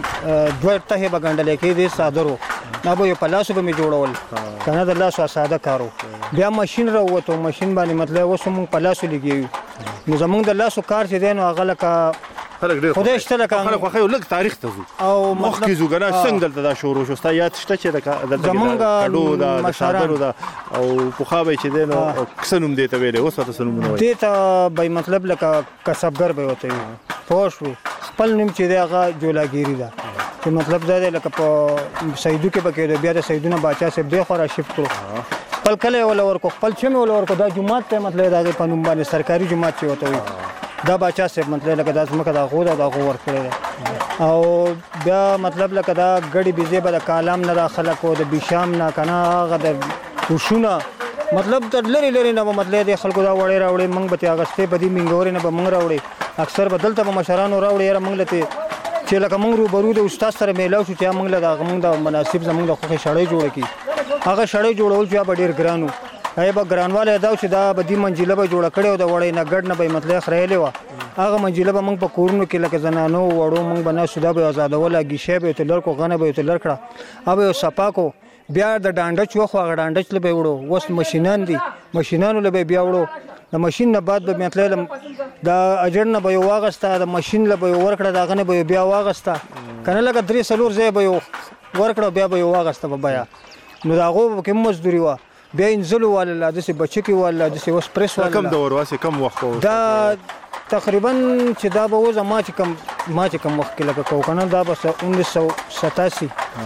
دوه ته به ګندل کې د صادرو نه به په لاسو به می جوړول کنه د لاسو ساده کارو بیا ماشين راوته ماشين باندې مطلب وسو په لاسو لګیو نو زمونږ د لاسو کار چې دین هغه لکه خلک ډېر خدای شته لکه خلک خو لږ تاریخ ته ځو او مخکې ځو کنه څنګه دلته دا شروع شو ستا یاد شته چې د کډو دا صادرو دا او په خابه چې دین کسنوم دی ته ویلې اوس تاسو نوم نو دی ته به مطلب لکه کسبګر به وته پوښ خپل نوم چې دغه جولاګيري ده چې مطلب دا دی لکه په سیدو کې بکې بیا د سیدونه باچا صاحب دی خو را شفت کړو خپل کله ول ورکو خپل چې ول ورکو دا جمعات ته مطلب دا په نوم باندې سرکاري جمعات چې وته دا باچا صاحب مطلب لکه دا سمکه دا خو دا غو ورکړي او بیا مطلب لکه دا غړي بيزه به د کالام نه داخله کو د بشام نه کنه هغه د وشونه مطلب د لری لری نه مطلب د خلکو دا وړي راوړي منګ به اگستې بدی منګوري نه به منګ راوړي اکثر بدلته به مشرانو راوړي را منګ لته چې لکه موږ روبرو د استاد سره میلاو شو چې موږ له دا موږ د مناسب زموږ د خوخه شړې جوړ کی هغه شړې جوړول چې به ډیر ګرانو هغه به ګرانواله دا چې دا به دی منجله به جوړ کړي او د وړې نه ګډ نه به مطلب خړېلې و هغه منجله به موږ په کورونو کې لکه زنانو وړو موږ بنا شودا به آزادوله گیشه به تلر کو غنه به تلر کړه اوبه صفا کو بیا د ډانډچ وخو هغه ډانډچ له به وړو وس ماشينان دي ماشينانو له به بیا وړو د ماشين نه بعد به مطلب دا اجر نه به واغستا د ماشين له به ورکړه دا غنه به بیا واغستا کنه لکه درې سلور ځای به ورکړه بیا به واغستا به بیا نو دا غو کوم مزدوري وا بیا انزلو ولا د څه بچکی ولا د څه وس پریس ولا کم دور واسه کم وخت دا تقریبا چې دا به وځه ما چې کم ما چې کم وخت کې لکه کو کنه دا به उन्नीस सौ सतासी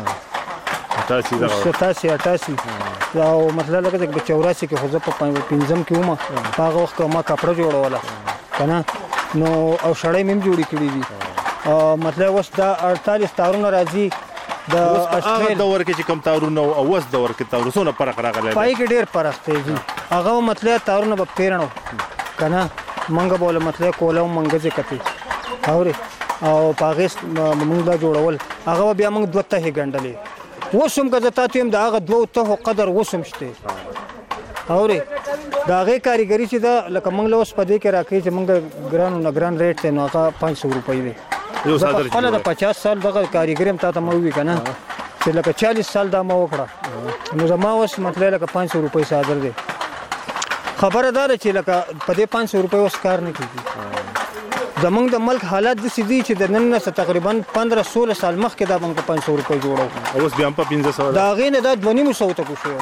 ستاسي دا ستاسي اٹھاسی او مطلب لکه د چوراسی کې خو زه په پنځم کې ومه هغه وخت ما کپړه جوړوله کنه نو او شړې مم جوړې کړې دي او مطلب وس دا अड़तालीस تارونه راځي د هغه دور کې چې کم تارونه او اوس دور کې تارونه فرق راغلی پای کې ډېر فرق دی هغه مطلب تارونه په پیرنو کنه منګه بوله مطلب کوله منګه چې کتی اوري او پاغست موږ دا جوړول هغه بیا موږ دوه ته غندلې وسم که زتا تیم دا هغه دوه ته قدر وسم شته اوري دا هغه کاریګری چې دا لکه موږ له اوس په دې کې راکې چې موږ ګرانو نه ګران ریټ ته نو هغه پانچ سو روپۍ دی یو صادر خپل د پچاس سال دغه کاریګری هم تاسو مو وی کنه چې لکه چالیس سال دا مو وکړه نو زما اوس مطلب لکه پانچ سو روپۍ صادر دی خبره ده چې لکه په دې پانچ سو روپۍ اوس کار نه کیږي زمونږ د ملک حالات د سيدي چې د نن نه تقریبا پندرہ سولہ سال مخکې دا موږ پانچ سو روپۍ جوړو اوس بیا په پنځه سو دا غینه دا دونی مو سو ته کو شو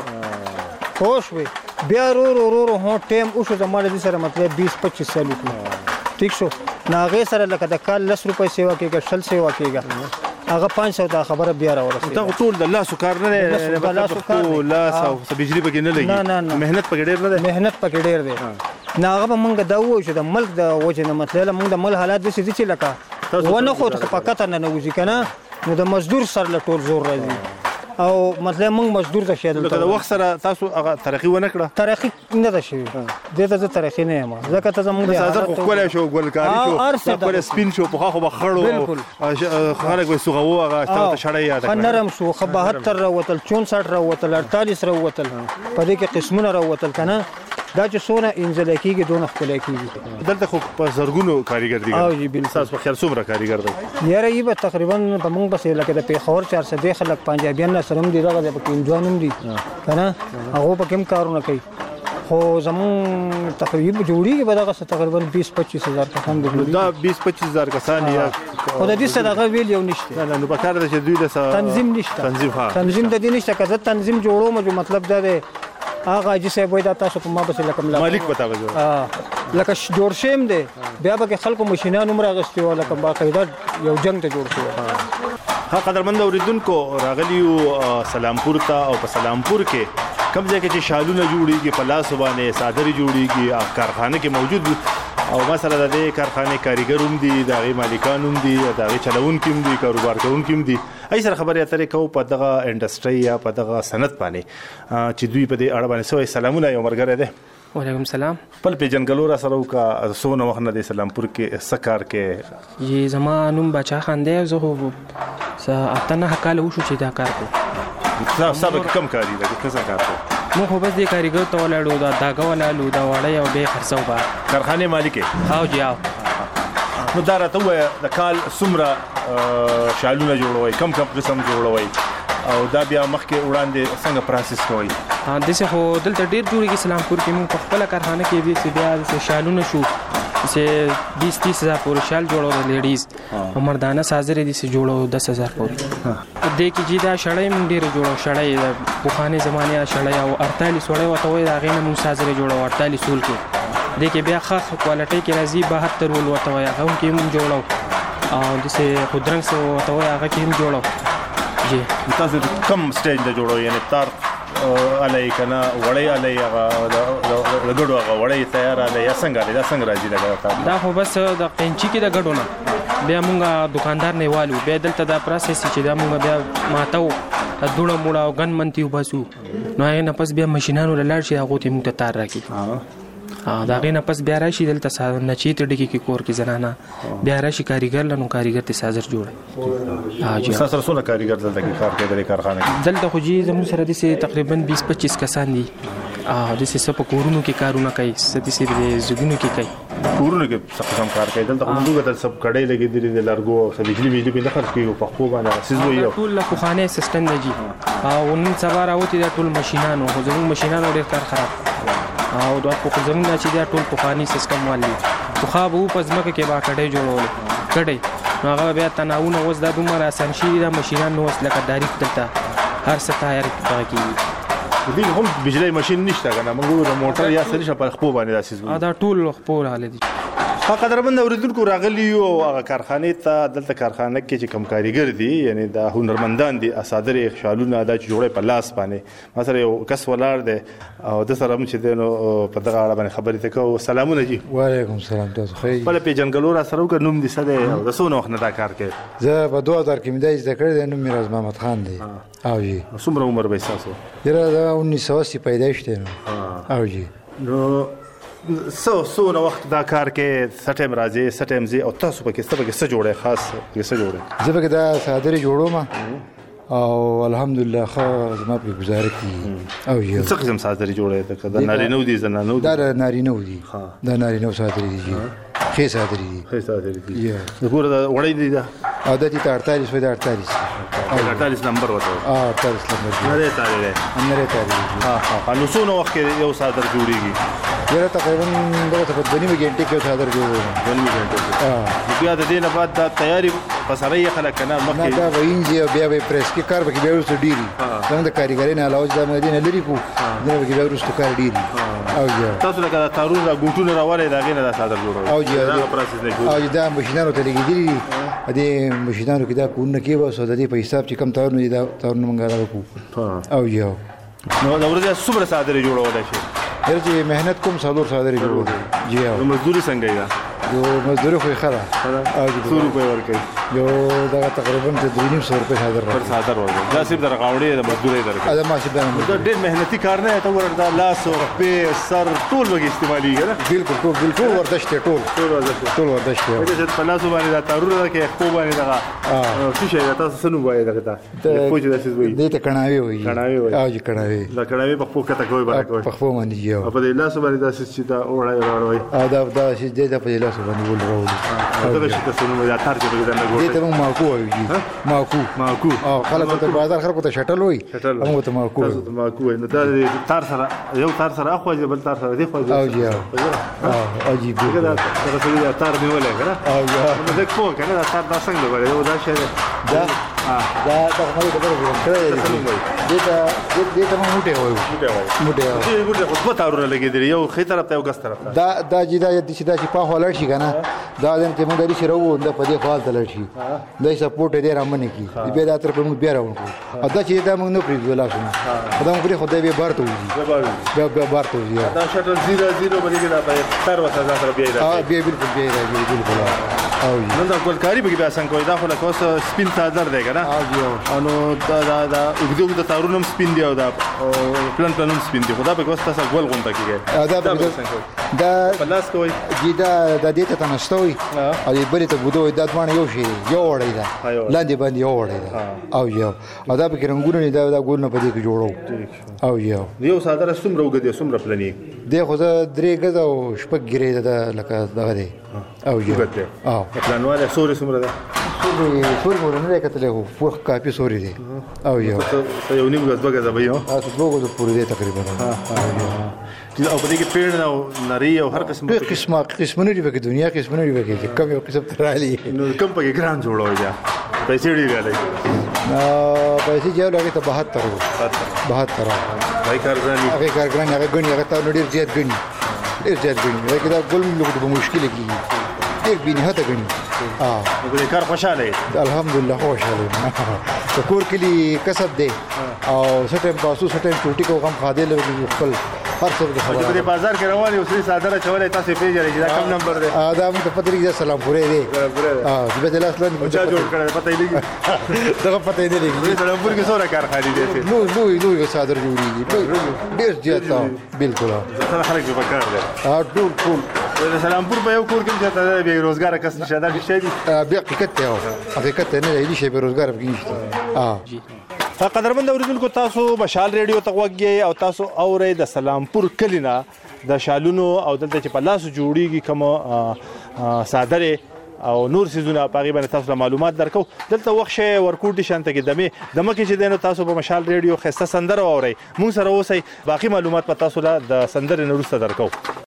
خوش وي بیا رو رو رو رو هو ټیم او شو زموږ د سره مطلب بیس پچیس سال وکړو ٹھیک شو ناغه سره لکه د کال لس روپۍ سیوا کېږي شل سیوا کېږي هغه پانچ سو دا خبره بیا راورسېده دا ټول د لاسو کار نه نه د لاسو کار لاس او بجلی پکې نه لګي نه نه نه مهنت پکې ډېر نه ده مهنت پکې ډېر دی ناغه به مونږ دا وو چې د ملک د وجه نه مطلب مونږ د مل حالات د سيدي چې لکه ونه خو ته پکته نه نوځي کنه نو د مزدور سره له ټول زور راځي او مطلب مونږ مزدور ته شیدل ته د وخت سره تاسو هغه ترقی ونه کړه ترقی نه ده شوی دته ته ترقی نه یم ځکه ته زموږ د حاضر خو کولای شو ګلکاری شو خپل سپین شو په خو بخړو خلک وي سوغو هغه ستاسو شړای یاد کړه نرم شو خو بهتر راوتل چونسठ راوتل अड़तालीस راوتل په دې کې قسمونه راوتل کنه دا چې سونه انځل کېږي دونه خپل کېږي دلته خو په زرګونو کاریګر دي او جی بل تاسو په خیال څومره کاریګر دي یاره یې به تقریبا په موږ بس لکه د پیښور چار سده خلک پنجابیان سره هم دي دغه د پکینځوانم دي کنه هغه په کوم کارونه کوي خو زمون تقریبا جوړیږي به دغه تقریبا بیس پچیس هزار کسان دي دا بیس پچیس هزار کسان یا خو د دې سره غویل یو نشته نه نو په کار ده چې دوی د تنظیم نشته تنظیم ها تنظیم د دې نشته کزه تنظیم جوړو مطلب دا دی هغه چې سه وای دا تاسو په ما بس لکه مالک پتا وځو ها لکه جوړ شیم دی بیا به خلکو ماشينان عمر غستي ولا کوم باقاعده یو جنگ ته جوړ شو ها قدرمند اوریدونکو راغلیو سلامپور ته او په سلامپور کې کوم ځای کې چې شالونه جوړیږي په لاس باندې صادري جوړیږي کارخانه کې موجود او مثلا د دې کارخانه کاریګر هم دي د غي مالکان هم دي د غي چلونکو هم دي کاروبار کوونکو هم دي ای سره خبرې اترې کوو په دغه انډستری یا په دغه صنعت باندې چې دوی په دې اړه باندې سوې سلامونه یو مرګره ده وعلیکم سلام خپل پیژنګلو را سره وکا سونه وخت نه د سلامپور کې سکار کې یي زما نوم بچا خان دی زه خو اتنه حکاله وشو چې دا کار کوم تاسو سبا کم کاری ده څه کار کوم مو خو بس دې کاریګر ته ولاړو دا داګه ولاړو دا وړه یو به خرڅو با کارخانه مالک هاو جی هاو نو دا راته د کال سمره شالونه جوړوي کم کم قسم جوړوي او دا بیا مخکې وړاندې څنګه پروسس کوي ها دسه خو دلته ډیر جوړیږي سلامپور کې مون په خپل کارخانه کې دي بیا د شالونه شو چې بیس تیس هزار پورې شال جوړو لیډیز او مردانه سازره دي چې جوړو دس هزار پورې د کې جیدا شړای مون ډیر جوړو شړای د بوخانه زمانه شړای او اړتالیس وړای وته وای دا غینه مون سازره جوړو اړتالیس سول کې د کې بیا خاص کوالټي کې راځي بهتر ول وته وای هغه کې مون جوړو او دسه خودرنګ سو وته وای هغه کې مون جوړو جی تاسو کم سټیج ته جوړو یعنی تار علي کنه وړي علي هغه لګړو هغه وړي تیار علي یا څنګه دا څنګه راځي دا دا خو بس د قینچی کې د غډونه بیا مونږه دکاندار نه والو بیا دلته دا پروسس چې دا مونږ بیا ماتو دوړه موړه او غن منتی وباسو نو هغه نه پس بیا ماشينانو لاړ شي هغه ته مونږ تار راکې ها دا غي نه پس بیا راشي دلته ساده نه چی ته ډکی کې کور کې زنانه بیا راشي کاریګر لنو کاریګر ته سازر جوړه ها جی سره سره کاریګر دلته کې کار کوي د کارخانه کې دلته خو جی زموږ سره دي تقریبا بیس پچیس کسان دي ا د سې په کورونو کې کارونه کوي ستې سې د زګونو کې کوي کورونو کې څه قسم کار کوي دلته موږ ته سب کډې لګې دي د لارګو او سې بجلی بجلی په دخل کې په خو باندې سيزو یو ټول له خانه سیستم دی جی او نن سبا راوتی دا ټول ماشينانو خو زموږ ماشينانو ډېر کار خراب او دا په زمونږ چې دا ټول پخوانی سیستم والی خو خو په ځمکه کې با کډې جوړول کډې نو هغه بیا تناونه اوس دا دومره آسان شي دا ماشينان نو اوس لکه داریک دلته هر څه تیار کیږي دې هم بجلی ماشين نشته کنه موږ د موټر یا سړي شپه خپل باندې داسې دا ټول خپل حال دي ها قدرمن اوریدونکو راغلی او هغه کارخانه ته دلته کارخانه کې چې کم کاریګر دي یعنی د هنرمندان دي اسادر شالونه د جوړې په لاس باندې مثلا یو کس ولار دي او د سره هم چې دنو په دغه اړه باندې خبرې ته کوو سلامونه جی وعلیکم السلام تاسو خیر بل پیجنګلو را سره وکړ نوم دي سده د سونو وخت نه دا کار کوي زه په دوه هزار کې مې د ذکر د نوم میراث محمد خان دی او جی څومره عمر به تاسو یره دا انیس سو اسی پیدایش دی او جی نو سو سو نو وخت دا کار کې سټم راځي سټم زی او تاسو په کې څه په کې څه جوړه خاص کې څه جوړه زه به دا صادره جوړوم او الحمدلله خو زما په گزاره کې او یو څه قسم صادره جوړه ده نارینه دي زنانه دي دا نارینه دي دا نارینه صادره دي خې صادره دي خې صادره دي یا وګوره وړې دي دا او د دې اړتالیس و د اړتالیس اړتالیس نمبر وته اه اړتالیس نمبر نه دی تاریخ نه دی تاریخ ها ها نو څو نو وخت یو صادر جوړیږي یره تقریبا دغه په دني غنټه کې صادر جوړیږي دني غنټه اه بیا د دې نه بعد دا تیاری پسرای خلک نه مخکې دا وینځي بیا به پریس کې کار به بیا ورته ډیری څنګه د کاریګرۍ نه علاوه د مدینه لري کو نه به بیا ورته کار ډیری او یا تاسو لکه تارون را ګوټونه راوړی دا غینه دا صادر جوړو او یا دا پروسس نه جوړ او دا ماشينانو ته لګیدلی دې ماشينانو کې دا کونه کې به سودا دي په حساب چې کم تارونه دي دا تارونه مونږ راکو او یا نو دا ورته څومره صادر جوړول شي درځي مهنت کوم صادر صادر جوړو جی او مزدوري څنګه یا یو مزدوري خو خره او څو روپے ورکړي یو دا تقریبا درې نیم سو روپے صادر پر صادر ورکړي دا صرف در غاوړې د مزدوري درکړي دا ماشي دا ډېر مهنتي کار نه ته ورته لاس او په سر ټول وګ استعمالي کنه بالکل ټول بالکل ورتشته ټول ټول ورتشته ټول ورتشته چې په لاس باندې دا تارونه کې خو باندې دا څه شي دا تاسو سنو وایي دا ته پوجي دا څه وایي دې ته کڼاوي وایي کڼاوي وایي او جی کڼاوي دا کڼاوي په خو کته کوي باندې کوي په خو باندې یو په دې لاس باندې دا څه دا وړای وړای ا دا دا چې دې په لاس باندې ول راوړي دا چې تاسو نو دا تار کې دا نه ګورئ دې ته موږ ماکو وایي ماکو ماکو او خلک ته بازار خلکو ته شټل وایي موږ ته ماکو ماکو نو دا تار سره یو تار سره اخو بل تار سره دی خو او جی او او جی دا دا څه دا تار نیولې کنه او یا نو دا کو کنه دا تار دا څنګه وایي دا شی دا دا د خپل د بل کړه دې ته دې ته موټه وایو موټه موټه دې موټه خو په تارونه لګیدل یو خې طرف ته یو ګس طرف ته دا دا چې دا چې دا چې په حواله شي کنه دا د ته موږ لري شروع د په دې خپل تل شي دا سپورټ دې رامنه کی دې دا تر په موږ بیا راوړو او دا چې دا موږ نو پریږدو لا شنو دا موږ پرې خدای به بارته وځي بیا بیا بارته وځي دا شټل زیرو زیرو باندې دا په تر وسه ځا سره بیا ها بیا بالکل بیا راځي بالکل او نو دا ګولکاری به بیا څنګه کوي دا خو له کوس سپین صادر دی کنه او نو دا دا دا وګړو د تارونم سپین دی او دا پلان پلانم سپین دی خدا به کوس تاسو ګول غونډه کیږي دا دا پلاس کوي دا د دې ته تنشتوي او دې بلې ته بده دا ځوان یو شي یو وړي دا لاندې باندې یو وړي دا او یو او دا به رنگونه نه دا ګول نه پدې کې جوړو او یو یو صادره څومره وګړي څومره پلاني دی خو دا درې غزه او شپږ ګرې دا لکه دغه دی او یو او پلانواله سوري څومره ده سوري سوري ورنه کتلې هو فوق کافي سوري دی او یو یو نیم غزه غزه به یو تاسو دوه غزه پورې دی تقریبا او په دې کې پیړ او نری او هر قسم په قسمه قسمونه دی په دنیا قسمونه دی په کم یو قسم ترالي نو کم په ګران جوړوي دا پیسې ډېر غالي نو پیسې جو لګي ته بهتر بهتر هاي کارګرانی هغه کارګرانی هغه غني هغه ته ډېر زیات غني ډېر زیات غني لکه دا ګل موږ په مشکل کې ډېر بینه هته غني اه وګړي کار خوشاله الحمدلله خوشاله کور کې لي کسب دی او سټم پاسو سټم چوټي کو کم خاده لږ خپل هر څه د خبره په بازار کې روان یو سری صادره چولې تاسو پیژنئ دا کم نمبر دی ا دا موږ په طریقې سلام پورې دی اه د بدل اصلا چا جوړ کړل پته یې لګي دا پته یې لګي سلام پور کې څوره کارخانه دي نو نو نو صادره جوړیږي ډېر زیات بالکل سره خلک په کار دي ا ټول ټول د سلام پور په یو کور کې چې به روزګار کس نشه دا شي دي بیا حقیقت دی حقیقت نه دی شي به روزګار بګیشته اه قدرمن اوریدونکو تاسو مشال ریډیو ته وګورئ او تاسو اورئ د سلامپور کلینا د شالونو او دلته چې په لاس جوړیږي کوم صادره او نور سيزونه په غیبه تاسو معلومات درکو دلته وخت شي ورکوټی شانته کې دمه دمه کې چې دینو تاسو په مشال ریډیو خسته سندره اورئ مون سره اوسئ باقي معلومات په تاسو د سندره نورسته درکو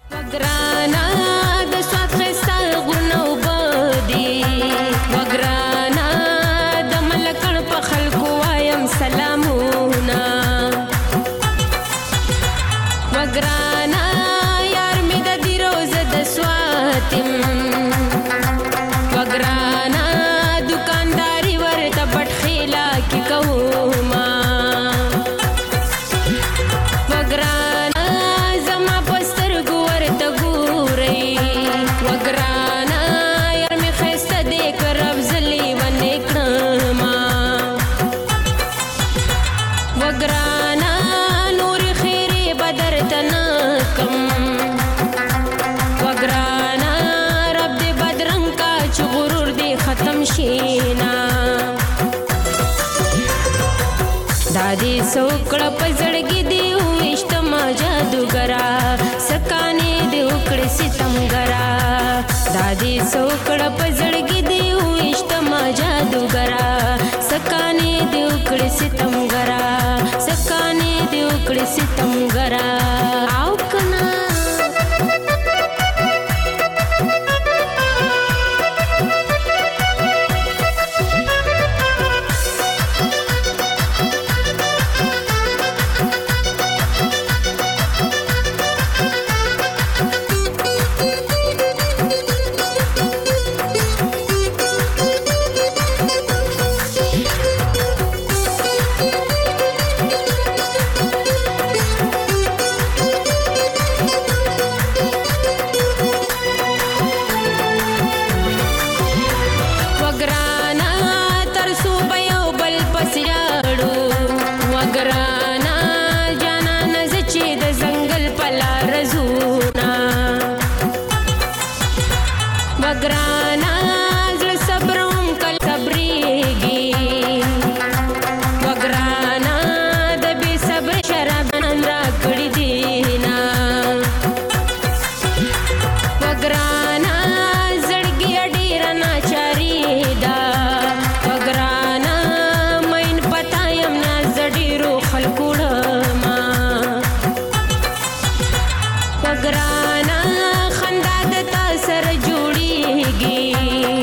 دادی سوکړه پزړګي دی وښتما جادوګرا سکانه دی وکړې ستمګرا دادی سوکړه پزړګي دی وښتما جادوګرا سکانه دی وکړې ستمګرا سکانه دی وکړې ستمګرا او کنا ګرانا خندا د تا سره جوړیږي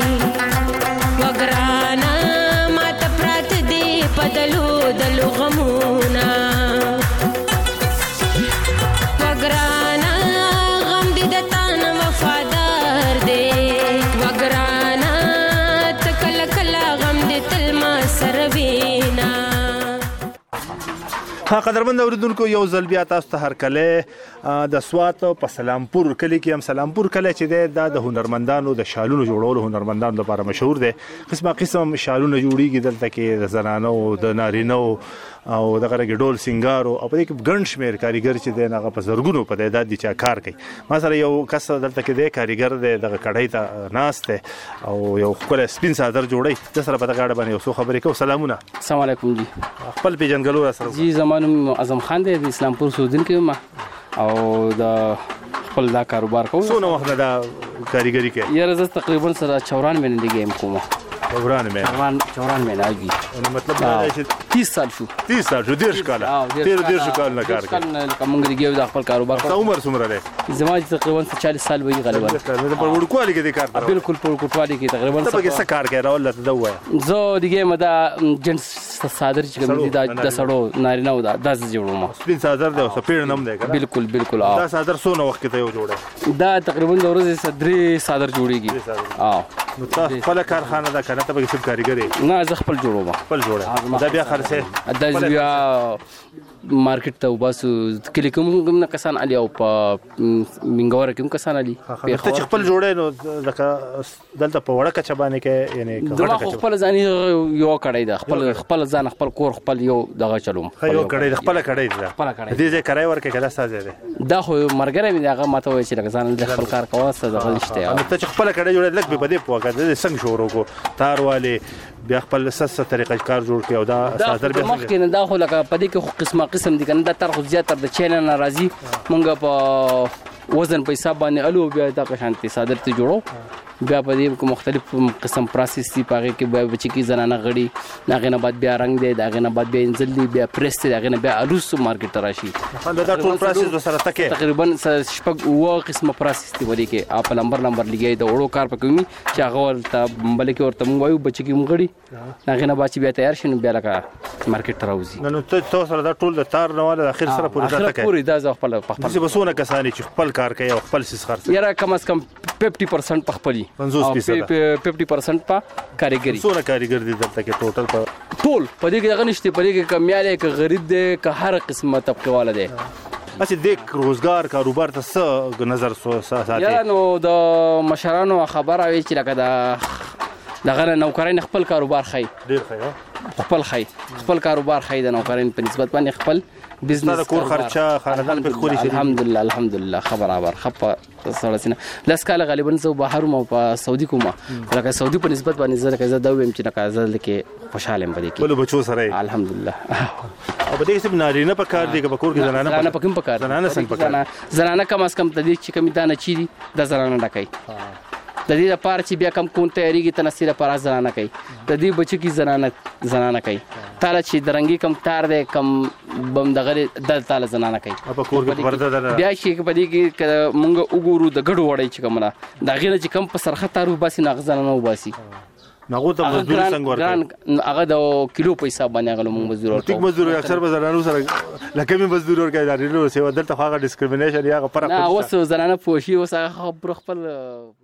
ها قدرمن اوریدونکو یو ځل بیا تاسو ته هرکله د سوات په سلامپور کلی کې هم سلامپور کلی چې دی د هنرمندانو د شالونو جوړولو هنرمندانو لپاره مشهور دی. قسمه قسم شالونه جوړیږي دلته کې د زنانو د نارینو او دغه رګ ډول سنگارو او په دې کې ګڼ شمېر کاریګر چې دی هغه په زرګونو په تعداد دي چې کار کوي. ما سره یو کس دلته کې دی کاریګر دی دغه کړهۍ ته ناست دی او یو ښکلی سپین څادر جوړوي. د سره په دغه اړه باندې یو څو خبرې کوو. سلامونه. السلام علیکم جی. خپل پیژنګلو را سره. جی زما نوم اعظم خان دی د اسلامپور اوسېدونکی یم او د خپل دا کاروبار کوم. څونه وخت نه دا کاریګري کوي؟ یاره زه تقریبا سره چورانوې مینه ګیم کوم. چورانوې چورانوې آګي مطلب دا چې تیس سال شو. تیس سال شو. دېرش کاله. تېرو دېرشو کالو نه کار کوي. لکه موږ د ګیو د خپل کاروبار کوو. عمر څومره دی؟ زما تقریبا چالیس سال وي غالبا. په وړوکوالي کې دې کار کوي؟ بالکل په وړوکوالي کې تقریبا. ته پکې څه کار کوې راول ته دا ووایه. زه د ګیم دا جنس صادر چې کوم دي د سړو نارینه دا داس جوړوم. سپین صادر دی او سپېړ نوم دی. بالکل بالکل. دا صادر څونه وخت کې ته یو جوړه؟ دا تقریبا د ورځې درې صادر جوړیږي. اه نو تاسو خپل کارخانه دا کنه ته پکې څه کاریګر یې؟ نه زه خپل جوړوم. خپل جوړه. دا بیا خرڅه دا بیا مارکیټ ته وباسو. کلی کوم نه کسان علي او په منګوره کوم کسان علي. ته چې خپل جوړې نو دغه دلته په وړه کچه باندې کې یعنی دغه خپل ځان یو کړی دا خپل خپل ځان خپل کور خپل یو دغه چلوم. یو کړی خپل کړی دا خپل کړی. دې ځای کرای ورکې کله ساز دی. دا خو مرګره مې دغه ماته وای چې لکه ځان د خپل کار کوه څه دغه نشته. نو ته چې خپل کړی جوړې لګ به دې پوهه د څنګه شروع کو تار والے بیا خپل سسه طریقه کار جوړ کړي او دا صادر بیا مخکې نه دا خو لکه په دې کې خو قسمه قسم دي کنه دا تر خو زیاتره د چینل ناراضي مونږ په وزن په حساب باندې الو بیا دا قشانتي صادر ته جوړو. بیا په دې کې مختلف قسم پروسس دي پاره کې بیا بچی کی زنانه غړي داغه نه بعد بیا رنگ دی داغه نه بعد بیا انزل دی بیا پریس دی داغه نه بیا الوس مارکیټ راشي. دا ټول پروسس سره تکي تقریبا شپږ و قسمه پروسس دي ورې کې اپ نمبر نمبر لګي د وړو کار پکوي چې هغه ورته بلکې ورته مونږ وایو بچی کی مونږ غړي داغه نه بعد بیا تیار شنو بیا لکه مارکیټ راوځي. نو ته سره دا ټول د تار نه والا اخر سره پوری دا تکي پوری دا ځ خپل خپل چې بسونه کسانی چې خپل کار کوي او خپل سیس خرڅ یاره کم از کم پنځه پرسنټ په خپلي پنځوس فیصد پنځه پرسنټ په کاریګری. څونه کاریګر دي دلته کې ټوټل په ټول په دې کې دغه نشته په دې کې کمیاله کې غریب دی که هر قسمه طبقه والا دی. اسی د روزګار کاروبار ته څه نظر ساتي؟ یا نو د مشرانو خبره وی چې لکه دا دغه نوکرین خپل کاروبار خای ډیر خای خپل خای خپل کاروبار خای د نوکرین په نسبت باندې خپل بزنس د کور خرچه خاندان په خوري شي. الحمدلله الحمدلله خبر خبر خپ سړسینه لاس کال غالبا زه بهر مو په سعودي کومه لکه سعودي په نسبت باندې زه کزه دا ویم چې لکه زه لکه خوشاله ام پدې کې بل بچو سره الحمدلله. او په دې کې نارینه په کار دی که په کور کې زنانه زنانه په کوم په کار زنانه څنګه په کار زنانه کم از کم د دې چې کمی دانه چي د زنانه ډکای د دې لپاره چې بیا کم کون تیاریږي تنسیر لپاره زنانه کوي د دې بچی کی زنانه زنانه کوي تعالی چې درنګي کم تار دی کم بم دغه د تعالی زنانه کوي په کور کې پرده ده بیا چې په دې کې مونږ وګورو د ګډ وړي چې کومه دا غینه چې کم په سرخه تارو باسي نه غزنه وباسي نغو ته مزدور څنګه ورکړي هغه د کیلو په حساب باندې هغه موږ مزدور ورکړو. ټیک مزدور اکثر به زنانو سره لکه می مزدور ورکړي دا ډیرو سیوا دلته هغه ډیسکریمینیشن یا هغه فرق نه اوس زنانه پوښي اوس هغه خبر خپل